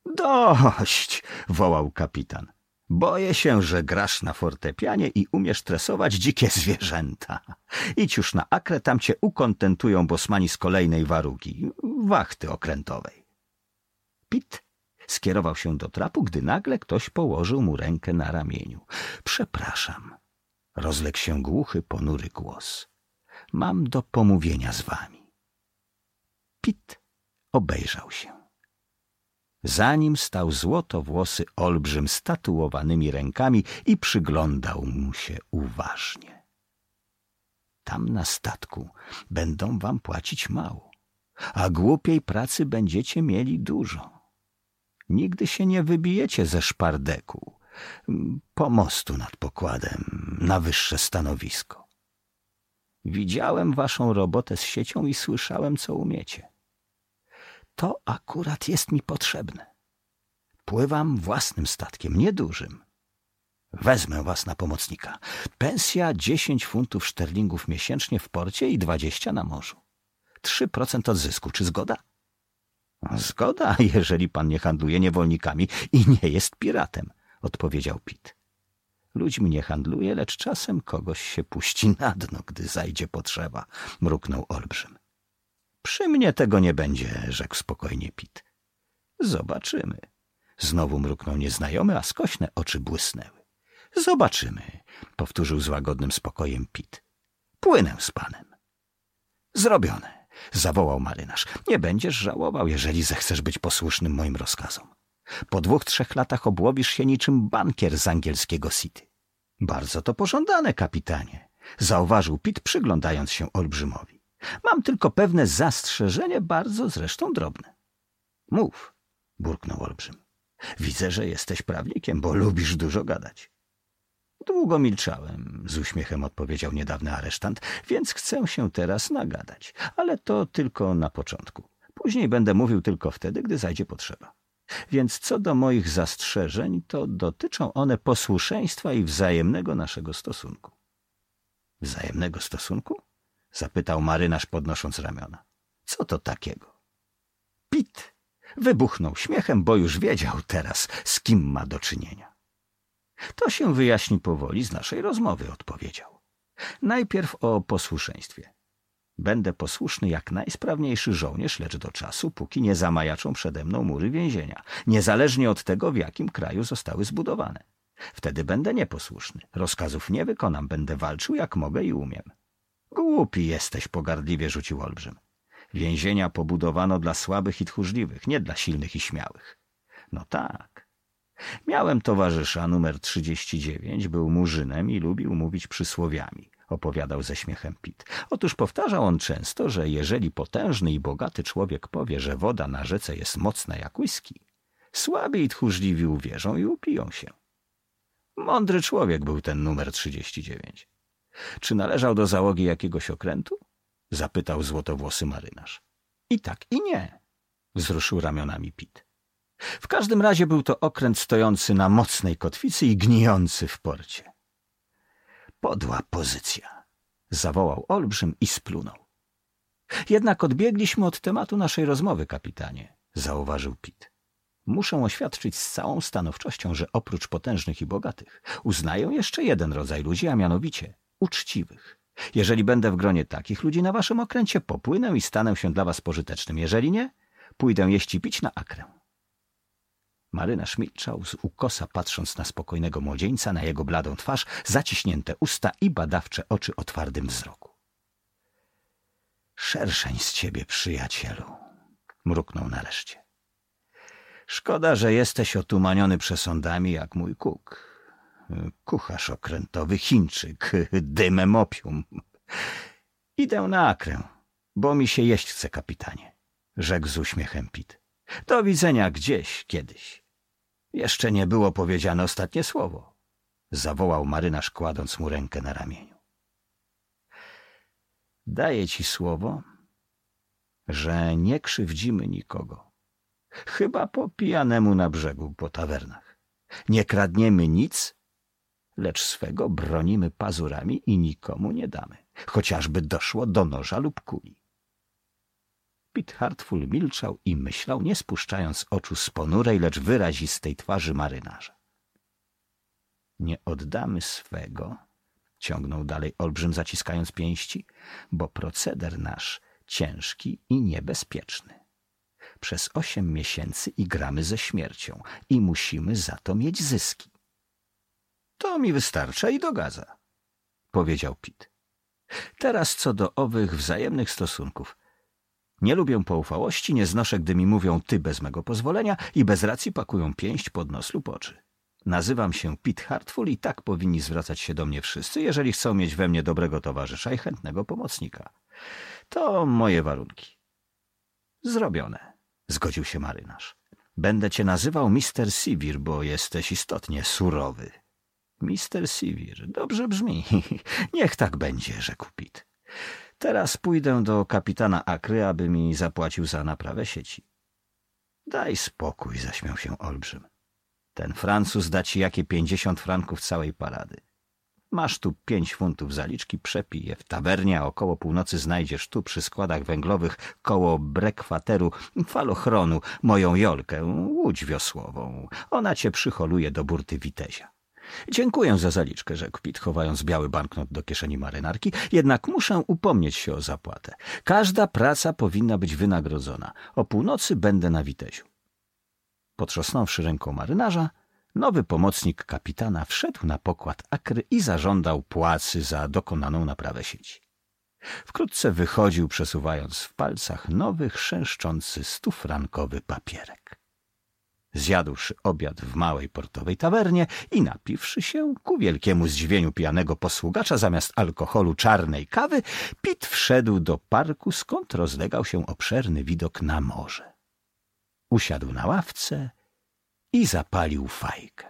Dość, wołał kapitan. Boję się, że grasz na fortepianie i umiesz tresować dzikie zwierzęta. Idź już na akrę, tam cię ukontentują bosmani z kolejnej warugi, wachty okrętowej. Pitt skierował się do trapu, gdy nagle ktoś położył mu rękę na ramieniu. Przepraszam, rozległ się głuchy, ponury głos. Mam do pomówienia z wami. Pitt obejrzał się. Za nim stał złotowłosy olbrzym z tatuowanymi rękami i przyglądał mu się uważnie. Tam na statku będą wam płacić mało, a głupiej pracy będziecie mieli dużo. Nigdy się nie wybijecie ze szpardeku, pomostu nad pokładem, na wyższe stanowisko. Widziałem waszą robotę z siecią i słyszałem, co umiecie. To akurat jest mi potrzebne. Pływam własnym statkiem, niedużym. Wezmę was na pomocnika. Pensja dziesięć funtów szterlingów miesięcznie w porcie i dwadzieścia na morzu. Trzy procent od zysku. Czy zgoda? Zgoda, jeżeli pan nie handluje niewolnikami i nie jest piratem, odpowiedział Pitt. Ludźmi nie handluje, lecz czasem kogoś się puści na dno, gdy zajdzie potrzeba, mruknął olbrzym. Przy mnie tego nie będzie, rzekł spokojnie Pitt. Zobaczymy. Znowu mruknął nieznajomy, a skośne oczy błysnęły. Zobaczymy, powtórzył z łagodnym spokojem Pitt. Płynę z panem. Zrobione, zawołał marynarz. Nie będziesz żałował, jeżeli zechcesz być posłusznym moim rozkazom. Po dwóch, trzech latach obłowisz się niczym bankier z angielskiego City. Bardzo to pożądane, kapitanie, zauważył Pitt, przyglądając się olbrzymowi. Mam tylko pewne zastrzeżenie, bardzo zresztą drobne. Mów, burknął olbrzym. Widzę, że jesteś prawnikiem, bo lubisz dużo gadać. Długo milczałem, z uśmiechem odpowiedział niedawny aresztant, więc chcę się teraz nagadać, ale to tylko na początku. Później będę mówił tylko wtedy, gdy zajdzie potrzeba. Więc co do moich zastrzeżeń, to dotyczą one posłuszeństwa i wzajemnego naszego stosunku. Wzajemnego stosunku? Zapytał marynarz, podnosząc ramiona. Co to takiego? Pitt, Wybuchnął śmiechem, bo już wiedział teraz, z kim ma do czynienia. To się wyjaśni powoli z naszej rozmowy, odpowiedział. Najpierw o posłuszeństwie. Będę posłuszny jak najsprawniejszy żołnierz, lecz do czasu, póki nie zamajaczą przede mną mury więzienia, niezależnie od tego, w jakim kraju zostały zbudowane. Wtedy będę nieposłuszny. Rozkazów nie wykonam, będę walczył jak mogę i umiem. Głupi jesteś, pogardliwie rzucił Olbrzym. Więzienia pobudowano dla słabych i tchórzliwych, nie dla silnych i śmiałych. No tak. Miałem towarzysza numer trzydzieści dziewięć, był murzynem i lubił mówić przysłowiami, opowiadał ze śmiechem Pitt. Otóż powtarzał on często, że jeżeli potężny i bogaty człowiek powie, że woda na rzece jest mocna jak whisky, słabi i tchórzliwi uwierzą i upiją się. Mądry człowiek był ten numer trzydzieści dziewięć. Czy należał do załogi jakiegoś okrętu? Zapytał złotowłosy marynarz. I tak, i nie, wzruszył ramionami Pitt. W każdym razie był to okręt stojący na mocnej kotwicy i gnijący w porcie. Podła pozycja, zawołał Olbrzym i splunął. Jednak odbiegliśmy od tematu naszej rozmowy, kapitanie, zauważył Pitt. Muszę oświadczyć z całą stanowczością, że oprócz potężnych i bogatych uznaję jeszcze jeden rodzaj ludzi, a mianowicie uczciwych. Jeżeli będę w gronie takich ludzi na waszym okręcie, popłynę i stanę się dla was pożytecznym. Jeżeli nie, pójdę jeść i pić na Akrę. Marynarz milczał, z ukosa patrząc na spokojnego młodzieńca, na jego bladą twarz, zaciśnięte usta i badawcze oczy o twardym wzroku. Szerszeń z ciebie, przyjacielu, mruknął nareszcie. Szkoda, że jesteś otumaniony przesądami jak mój kuk. Kucharz okrętowy Chińczyk, dymem opium. Idę na Akrę, bo mi się jeść chce, kapitanie, rzekł z uśmiechem Pitt. Do widzenia gdzieś, kiedyś. Jeszcze nie było powiedziane ostatnie słowo, zawołał marynarz, kładąc mu rękę na ramieniu. Daję ci słowo, że nie krzywdzimy nikogo. Chyba po pijanemu na brzegu, po tawernach. Nie kradniemy nic, lecz swego bronimy pazurami i nikomu nie damy, chociażby doszło do noża lub kuli. Pitt Hartfull milczał i myślał, nie spuszczając oczu z ponurej, lecz wyrazistej twarzy marynarza. Nie oddamy swego, ciągnął dalej Olbrzym, zaciskając pięści, bo proceder nasz ciężki i niebezpieczny. Przez osiem miesięcy igramy ze śmiercią i musimy za to mieć zyski. To mi wystarcza i dogadza, powiedział Pitt. Teraz co do owych wzajemnych stosunków. Nie lubię poufałości, nie znoszę, gdy mi mówią ty bez mego pozwolenia i bez racji pakują pięść pod nos lub oczy. Nazywam się Pitt Hartfull i tak powinni zwracać się do mnie wszyscy, jeżeli chcą mieć we mnie dobrego towarzysza i chętnego pomocnika. To moje warunki. Zrobione, zgodził się marynarz. Będę cię nazywał mister Sewir, bo jesteś istotnie surowy. mister Sewir, dobrze brzmi. Niech tak będzie, rzekł Pitt. Teraz pójdę do kapitana Akry, aby mi zapłacił za naprawę sieci. Daj spokój, zaśmiał się Olbrzym. Ten Francuz da ci jakie pięćdziesiąt franków całej parady. Masz tu pięć funtów zaliczki, przepij je w tawernie, a około północy znajdziesz tu przy składach węglowych koło brekwateru falochronu moją Jolkę, łódź wiosłową. Ona cię przyholuje do burty Witezia. Dziękuję za zaliczkę, rzekł Pitt, chowając biały banknot do kieszeni marynarki, jednak muszę upomnieć się o zapłatę. Każda praca powinna być wynagrodzona. O północy będę na Witeziu. Potrząsnąwszy ręką marynarza, nowy pomocnik kapitana wszedł na pokład Akry i zażądał płacy za dokonaną naprawę sieci. Wkrótce wychodził, przesuwając w palcach nowy, chrzęszczący stufrankowy papierek. Zjadłszy obiad w małej portowej tawernie i napiwszy się, ku wielkiemu zdziwieniu pijanego posługacza, zamiast alkoholu czarnej kawy, Pitt wszedł do parku, skąd rozlegał się obszerny widok na morze. Usiadł na ławce i zapalił fajkę.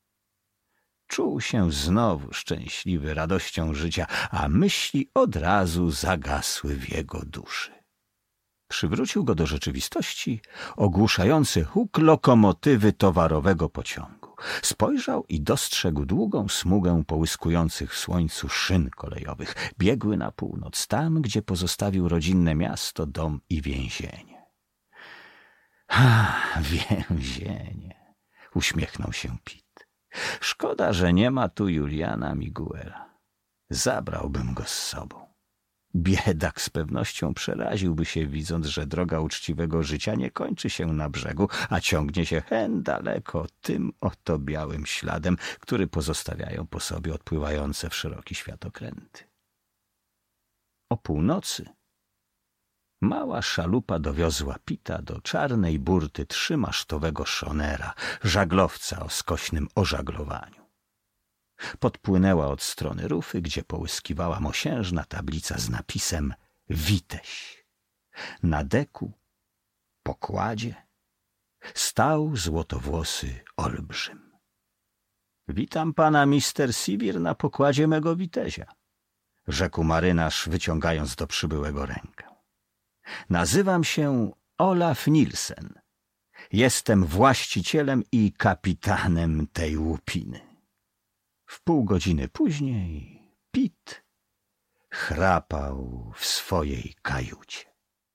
Czuł się znowu szczęśliwy radością życia, a myśli od razu zagasły w jego duszy. Przywrócił go do rzeczywistości ogłuszający huk lokomotywy towarowego pociągu. Spojrzał i dostrzegł długą smugę połyskujących w słońcu szyn kolejowych. Biegły na północ, tam, gdzie pozostawił rodzinne miasto, dom i więzienie. Ha, więzienie, uśmiechnął się Pitt. Szkoda, że nie ma tu Juliana Miguela. Zabrałbym go z sobą. Biedak z pewnością przeraziłby się, widząc, że droga uczciwego życia nie kończy się na brzegu, a ciągnie się hen daleko tym oto białym śladem, który pozostawiają po sobie odpływające w szeroki świat okręty. O północy mała szalupa dowiozła Pitta do czarnej burty trzymasztowego szonera, żaglowca o skośnym ożaglowaniu. Podpłynęła od strony rufy, gdzie połyskiwała mosiężna tablica z napisem Witeś. Na deku, pokładzie, stał złotowłosy olbrzym. Witam pana, mister Sewir, na pokładzie mego Witezia, rzekł marynarz, wyciągając do przybyłego rękę. Nazywam się Olaf Nilsen. Jestem właścicielem i kapitanem tej łupiny. W pół godziny później Pitt chrapał w swojej kajucie.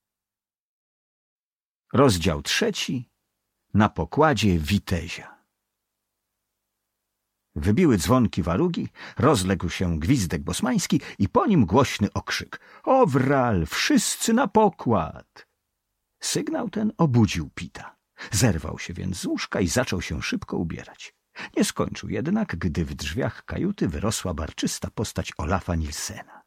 Rozdział trzeci. Na pokładzie Witezia. Wybiły dzwonki warugi, rozległ się gwizdek bosmański i po nim głośny okrzyk. Owral, wszyscy na pokład! Sygnał ten obudził Pitta. Zerwał się więc z łóżka i zaczął się szybko ubierać. Nie skończył jednak, gdy w drzwiach kajuty wyrosła barczysta postać Olafa Nilsena.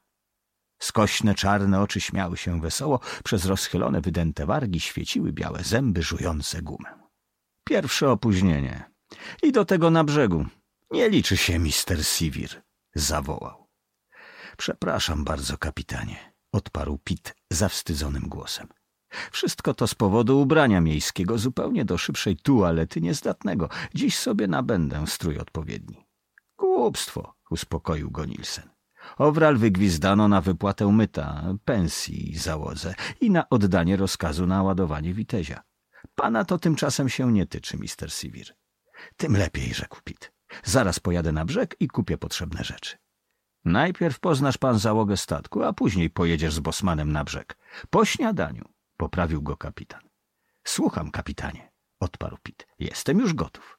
Skośne czarne oczy śmiały się wesoło, przez rozchylone wydęte wargi świeciły białe zęby żujące gumę. Pierwsze opóźnienie. I do tego na brzegu. Nie liczy się, mister Sewir, zawołał. Przepraszam bardzo, kapitanie, odparł Pitt zawstydzonym głosem. Wszystko to z powodu ubrania miejskiego, zupełnie do szybszej tualety niezdatnego. Dziś sobie nabędę strój odpowiedni. Głupstwo, uspokoił go Nilsen. Owral wygwizdano na wypłatę myta, pensji załodze i na oddanie rozkazu na ładowanie Witezia. Pana to tymczasem się nie tyczy, mister Sewir. Tym lepiej, rzekł Pitt. Zaraz pojadę na brzeg i kupię potrzebne rzeczy. Najpierw poznasz pan załogę statku, a później pojedziesz z bosmanem na brzeg. Po śniadaniu, poprawił go kapitan. Słucham, kapitanie, odparł Pitt. Jestem już gotów.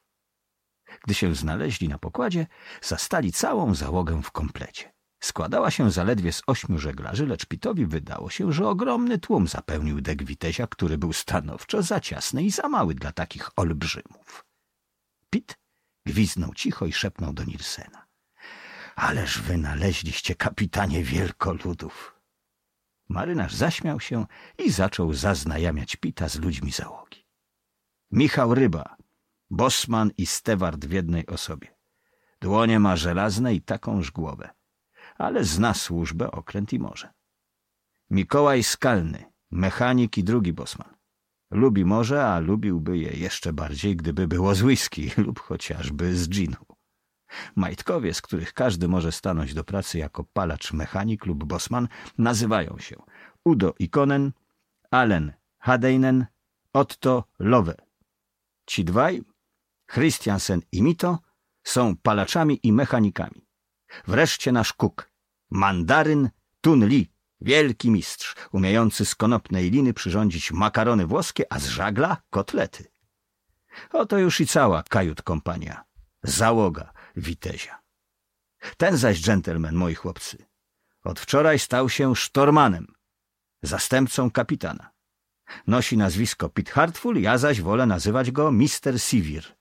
Gdy się znaleźli na pokładzie, zastali całą załogę w komplecie. Składała się zaledwie z ośmiu żeglarzy, lecz Pittowi wydało się, że ogromny tłum zapełnił dek Witezia, który był stanowczo za ciasny i za mały dla takich olbrzymów. Pitt gwizdnął cicho i szepnął do Nilsena. Ależ wynaleźliście, kapitanie, wielkoludów. Marynarz zaśmiał się i zaczął zaznajamiać Pitta z ludźmi załogi. Michał Ryba, bosman i steward w jednej osobie. Dłonie ma żelazne i takąż głowę, ale zna służbę, okręt i morze. Mikołaj Skalny, mechanik i drugi bosman. Lubi morze, a lubiłby je jeszcze bardziej, gdyby było z whisky lub chociażby z ginu. Majtkowie, z których każdy może stanąć do pracy jako palacz, mechanik lub bosman, nazywają się Udo Ikonen, Allen Hadeinen, Otto Lowe. Ci dwaj, Christiansen i Mito, są palaczami i mechanikami. Wreszcie nasz Cook, Mandaryn Tun Li, wielki mistrz, umiejący z konopnej liny przyrządzić makarony włoskie, a z żagla kotlety. Oto już i cała kajut-kompania, załoga Witezia. Ten zaś dżentelmen, moi chłopcy, od wczoraj stał się sztormanem, zastępcą kapitana. Nosi nazwisko Pitt Hartfull, ja zaś wolę nazywać go mister Sewir.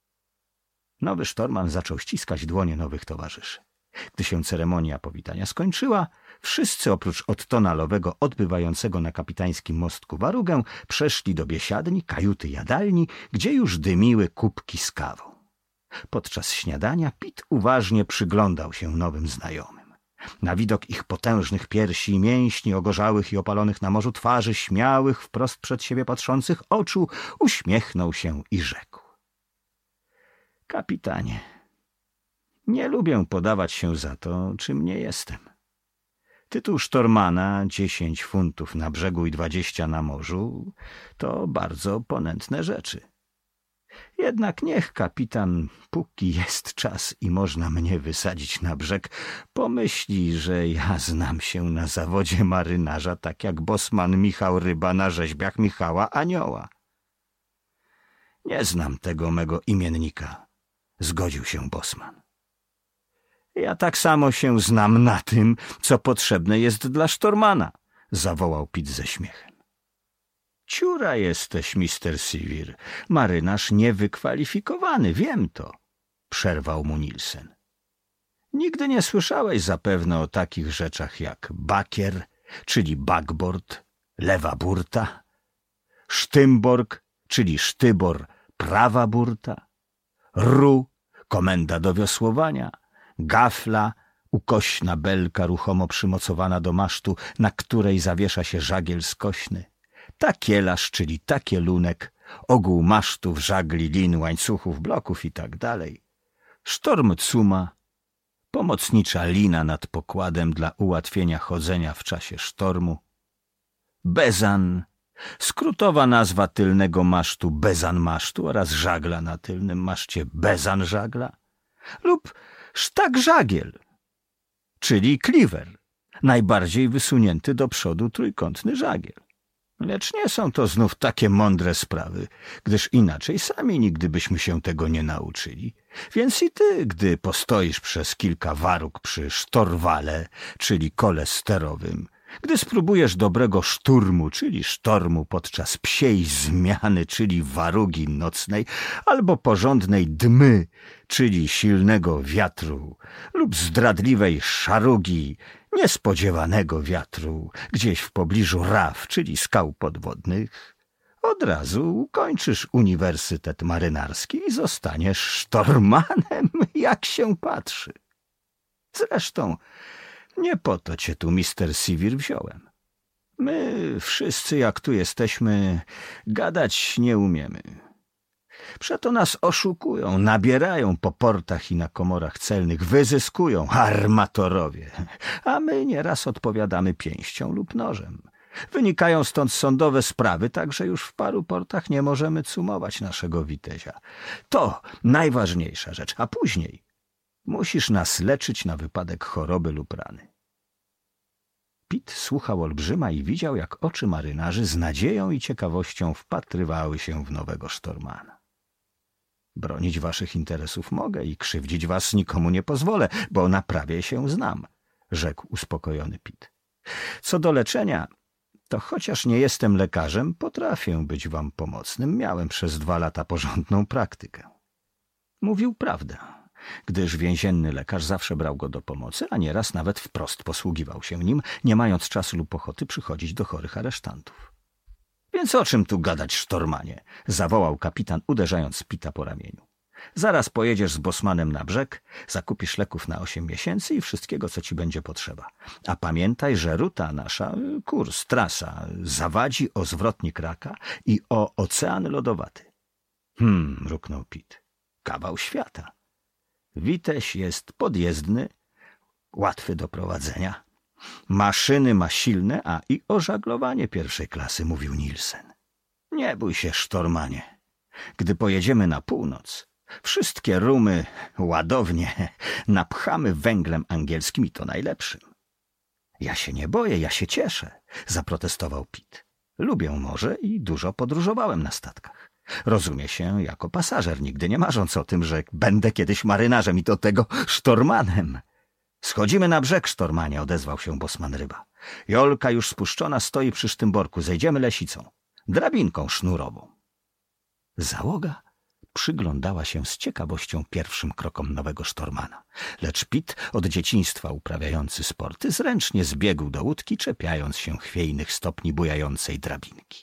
Nowy sztorman zaczął ściskać dłonie nowych towarzyszy. Gdy się ceremonia powitania skończyła, wszyscy oprócz Ottona Lowego, odbywającego na kapitańskim mostku warugę, przeszli do biesiadni, kajuty jadalni, gdzie już dymiły kubki z kawą. Podczas śniadania Pitt uważnie przyglądał się nowym znajomym. Na widok ich potężnych piersi i mięśni, ogorzałych i opalonych na morzu twarzy, śmiałych, wprost przed siebie patrzących oczu, uśmiechnął się i rzekł. Kapitanie, nie lubię podawać się za to, czym nie jestem. Tytuł sztormana, dziesięć funtów na brzegu i dwadzieścia na morzu, to bardzo ponętne rzeczy. Jednak niech kapitan, póki jest czas i można mnie wysadzić na brzeg, pomyśli, że ja znam się na zawodzie marynarza, tak jak bosman Michał Ryba na rzeźbiach Michała Anioła. Nie znam tego mego imiennika, zgodził się Bosman. Ja tak samo się znam na tym, co potrzebne jest dla sztormana, zawołał Pitt ze śmiechem. Ciura jesteś, mister Sewir, marynarz niewykwalifikowany, wiem to, przerwał mu Nielsen. Nigdy nie słyszałeś zapewne o takich rzeczach jak bakier, czyli backboard, lewa burta, sztymborg, czyli sztybor, prawa burta, ru, komenda do wiosłowania, gafla, ukośna belka ruchomo przymocowana do masztu, na której zawiesza się żagiel skośny, takielarz, czyli takielunek, ogół masztów, żagli, lin, łańcuchów, bloków i tak dalej, sztorm-cuma, pomocnicza lina nad pokładem dla ułatwienia chodzenia w czasie sztormu, bezan, skrótowa nazwa tylnego masztu bezan masztu oraz żagla na tylnym maszcie bezan żagla lub sztak żagiel, czyli kliwer, najbardziej wysunięty do przodu trójkątny żagiel. Lecz nie są to znów takie mądre sprawy, gdyż inaczej sami nigdy byśmy się tego nie nauczyli. Więc i ty, gdy postoisz przez kilka warug przy sztorwale, czyli kole sterowym, gdy spróbujesz dobrego szturmu, czyli sztormu podczas psiej zmiany, czyli warugi nocnej, albo porządnej dmy, czyli silnego wiatru, lub zdradliwej szarugi, niespodziewanego wiatru, gdzieś w pobliżu raf, czyli skał podwodnych, od razu ukończysz uniwersytet marynarski i zostaniesz sztormanem, jak się patrzy. Zresztą nie po to cię tu, mister Sewir, wziąłem. My wszyscy, jak tu jesteśmy, gadać nie umiemy. Przeto nas oszukują, nabierają po portach i na komorach celnych, wyzyskują armatorowie, a my nieraz odpowiadamy pięścią lub nożem. Wynikają stąd sądowe sprawy, tak że już w paru portach nie możemy cumować naszego witezia. To najważniejsza rzecz, a później musisz nas leczyć na wypadek choroby lub rany. Pitt słuchał olbrzyma i widział, jak oczy marynarzy z nadzieją i ciekawością wpatrywały się w nowego sztormana. Bronić waszych interesów mogę i krzywdzić was nikomu nie pozwolę, bo na prawie się znam, rzekł uspokojony Pitt. Co do leczenia, to chociaż nie jestem lekarzem, potrafię być wam pomocnym. Miałem przez dwa lata porządną praktykę. Mówił prawdę, gdyż więzienny lekarz zawsze brał go do pomocy, a nieraz nawet wprost posługiwał się nim, nie mając czasu lub ochoty przychodzić do chorych aresztantów. Więc o czym tu gadać, sztormanie? Zawołał kapitan, uderzając Pitta po ramieniu. Zaraz pojedziesz z Bosmanem na brzeg, zakupisz leków na osiem miesięcy i wszystkiego, co ci będzie potrzeba. A pamiętaj, że ruta nasza, kurs, trasa, zawadzi o zwrotnik Raka i o ocean lodowaty. Hmm, mruknął Pitt. Kawał świata. Witeś jest podjezdny, łatwy do prowadzenia. Maszyny ma silne, a i ożaglowanie pierwszej klasy, mówił Nielsen. Nie bój się, sztormanie. Gdy pojedziemy na północ, wszystkie rumy, ładownie napchamy węglem angielskim i to najlepszym. Ja się nie boję, ja się cieszę, zaprotestował Pitt. Lubię morze i dużo podróżowałem na statkach. Rozumie się jako pasażer, nigdy nie marząc o tym, że będę kiedyś marynarzem i do tego sztormanem. Schodzimy na brzeg, sztormanie, odezwał się Bosman Ryba. Jolka już spuszczona stoi przy sztymborku, zejdziemy lesicą, drabinką sznurową. Załoga przyglądała się z ciekawością pierwszym krokom nowego sztormana, lecz Pitt, od dzieciństwa uprawiający sporty, zręcznie zbiegł do łódki, czepiając się chwiejnych stopni bujającej drabinki.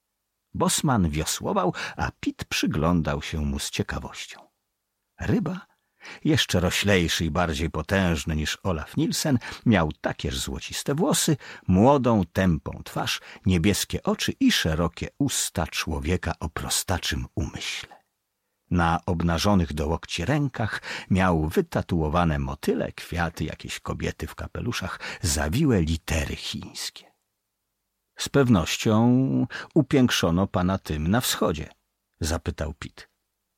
Bosman wiosłował, a Pitt przyglądał się mu z ciekawością. Ryba, jeszcze roślejszy i bardziej potężny niż Olaf Nielsen, miał takież złociste włosy, młodą, tępą twarz, niebieskie oczy i szerokie usta człowieka o prostaczym umyśle. Na obnażonych do łokci rękach miał wytatuowane motyle, kwiaty, jakieś kobiety w kapeluszach, zawiłe litery chińskie. Z pewnością upiększono pana tym na wschodzie, zapytał Pitt.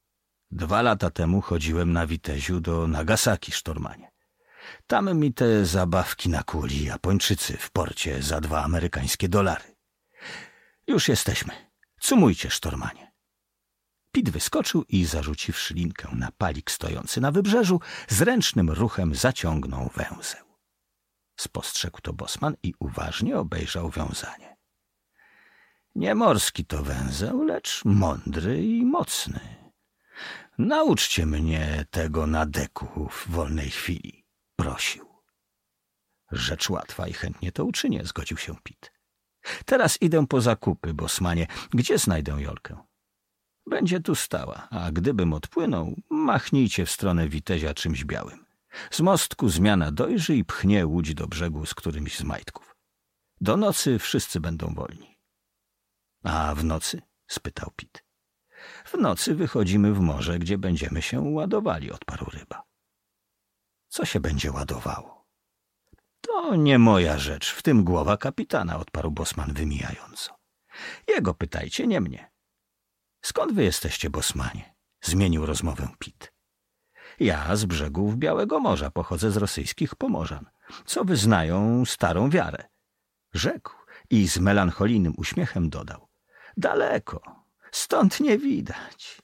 Dwa lata temu chodziłem na Witeziu do Nagasaki, sztormanie. Tam mi te zabawki nakuli Japończycy w porcie za dwa amerykańskie dolary. Już jesteśmy. Cumujcie, sztormanie. Pit wyskoczył i, zarzuciwszy linkę na palik stojący na wybrzeżu, zręcznym ruchem zaciągnął węzeł. Spostrzegł to bosman i uważnie obejrzał wiązanie. Nie morski to węzeł, lecz mądry i mocny. Nauczcie mnie tego na deku w wolnej chwili, prosił. Rzecz łatwa i chętnie to uczynię, zgodził się Pit. Teraz idę po zakupy, bosmanie. Gdzie znajdę Jolkę? Będzie tu stała, a gdybym odpłynął, machnijcie w stronę Witezia czymś białym. Z mostku zmiana dojrzy i pchnie łódź do brzegu z którymś z majtków. Do nocy wszyscy będą wolni. A w nocy? Spytał Pit. W nocy wychodzimy w morze, gdzie będziemy się ładowali, odparł ryba. Co się będzie ładowało? To nie moja rzecz, w tym głowa kapitana, odparł bosman wymijająco. Jego pytajcie, nie mnie. Skąd wy jesteście, bosmanie? Zmienił rozmowę Pit. Ja z brzegów Białego Morza pochodzę z rosyjskich Pomorzan, co wyznają starą wiarę. Rzekł i z melancholijnym uśmiechem dodał. Daleko, stąd nie widać.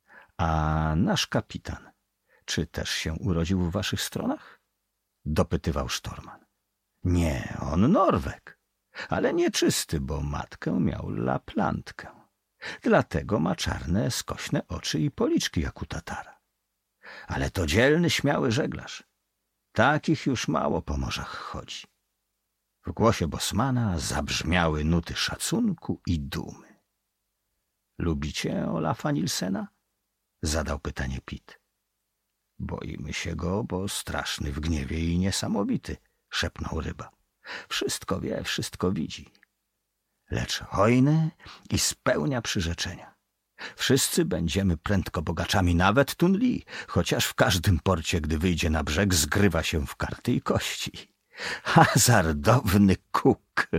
A nasz kapitan, czy też się urodził w waszych stronach? Dopytywał Sztorman. Nie, on Norweg, ale nieczysty, bo matkę miał Laplantkę. Dlatego ma czarne, skośne oczy i policzki jak u Tatara. Ale to dzielny, śmiały żeglarz. Takich już mało po morzach chodzi. W głosie bosmana zabrzmiały nuty szacunku i dumy. Lubicie Olafa Nilsena? Zadał pytanie Pit. Boimy się go, bo straszny w gniewie i niesamowity, szepnął ryba. Wszystko wie, wszystko widzi. Lecz hojny i spełnia przyrzeczenia. Wszyscy będziemy prędko bogaczami, nawet Tunli, chociaż w każdym porcie, gdy wyjdzie na brzeg, zgrywa się w karty i kości. Hazardowny kuk.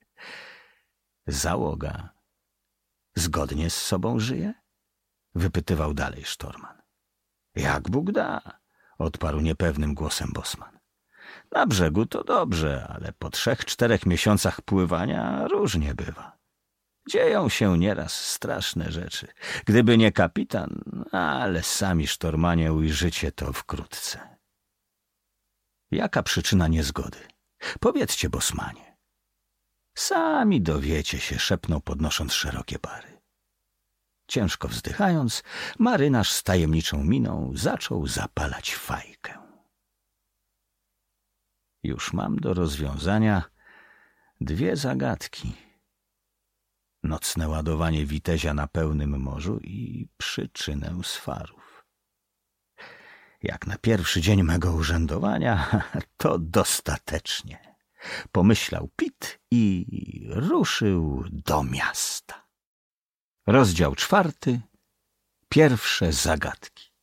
Załoga zgodnie z sobą żyje? Wypytywał dalej Sztorman. Jak Bóg da, odparł niepewnym głosem bosman. Na brzegu to dobrze, ale po trzech, czterech miesiącach pływania różnie bywa. Dzieją się nieraz straszne rzeczy. Gdyby nie kapitan, ale sami sztormanie ujrzycie to wkrótce. Jaka przyczyna niezgody? Powiedzcie, bosmanie. Sami dowiecie się, szepnął podnosząc szerokie bary. Ciężko wzdychając, marynarz z tajemniczą miną zaczął zapalać fajkę. Już mam do rozwiązania dwie zagadki. Nocne ładowanie Witezia na pełnym morzu i przyczynę swarów. Jak na pierwszy dzień mego urzędowania, to dostatecznie, pomyślał Pit i ruszył do miasta. Rozdział czwarty. Pierwsze zagadki.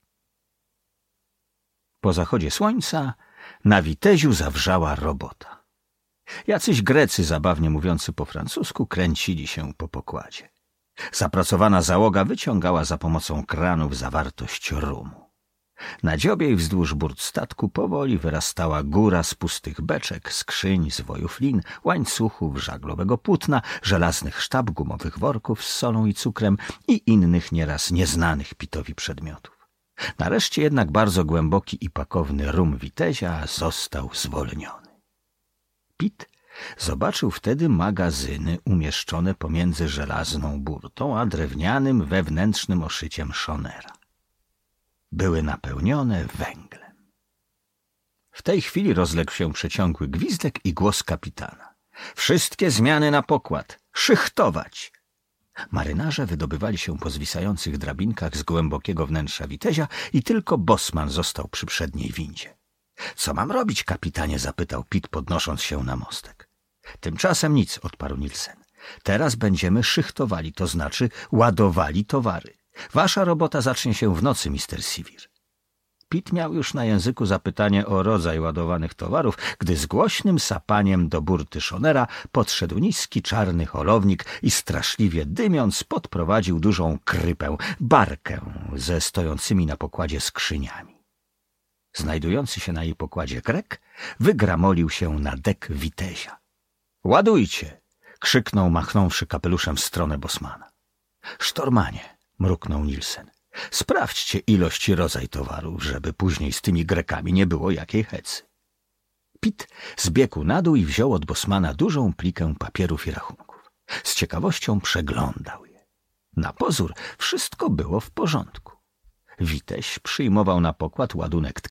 Po zachodzie słońca na Witeziu zawrzała robota. Jacyś Grecy, zabawnie mówiący po francusku, kręcili się po pokładzie. Zapracowana załoga wyciągała za pomocą kranów zawartość rumu. Na dziobie i wzdłuż burt statku powoli wyrastała góra z pustych beczek, skrzyń, zwojów lin, łańcuchów, żaglowego płótna, żelaznych sztab, gumowych worków z solą i cukrem i innych nieraz nieznanych Pitowi przedmiotów. Nareszcie jednak bardzo głęboki i pakowny rum Witezia został zwolniony. Pit zobaczył wtedy magazyny umieszczone pomiędzy żelazną burtą a drewnianym wewnętrznym oszyciem szonera. Były napełnione węglem. W tej chwili rozległ się przeciągły gwizdek i głos kapitana. Wszystkie zmiany na pokład! Szychtować! Marynarze wydobywali się po zwisających drabinkach z głębokiego wnętrza Witezia i tylko bosman został przy przedniej windzie. Co mam robić, kapitanie? Zapytał Pit, podnosząc się na mostek. Tymczasem nic, odparł Nilsen. Teraz będziemy szychtowali, to znaczy ładowali towary. Wasza robota zacznie się w nocy, mister Sewir. Pit miał już na języku zapytanie o rodzaj ładowanych towarów, gdy z głośnym sapaniem do burty szonera podszedł niski czarny holownik i straszliwie dymiąc podprowadził dużą krypę, barkę ze stojącymi na pokładzie skrzyniami. Znajdujący się na jej pokładzie Grek wygramolił się na dek Witezia. Ładujcie! Krzyknął, machnąwszy kapeluszem w stronę bosmana. Sztormanie! mruknął Nielsen. Sprawdźcie ilość i rodzaj towaru, żeby później z tymi Grekami nie było jakiej hecy. Pitt zbiegł na dół i wziął od bosmana dużą plikę papierów i rachunków. Z ciekawością przeglądał je. Na pozór wszystko było w porządku. Witeś przyjmował na pokład ładunek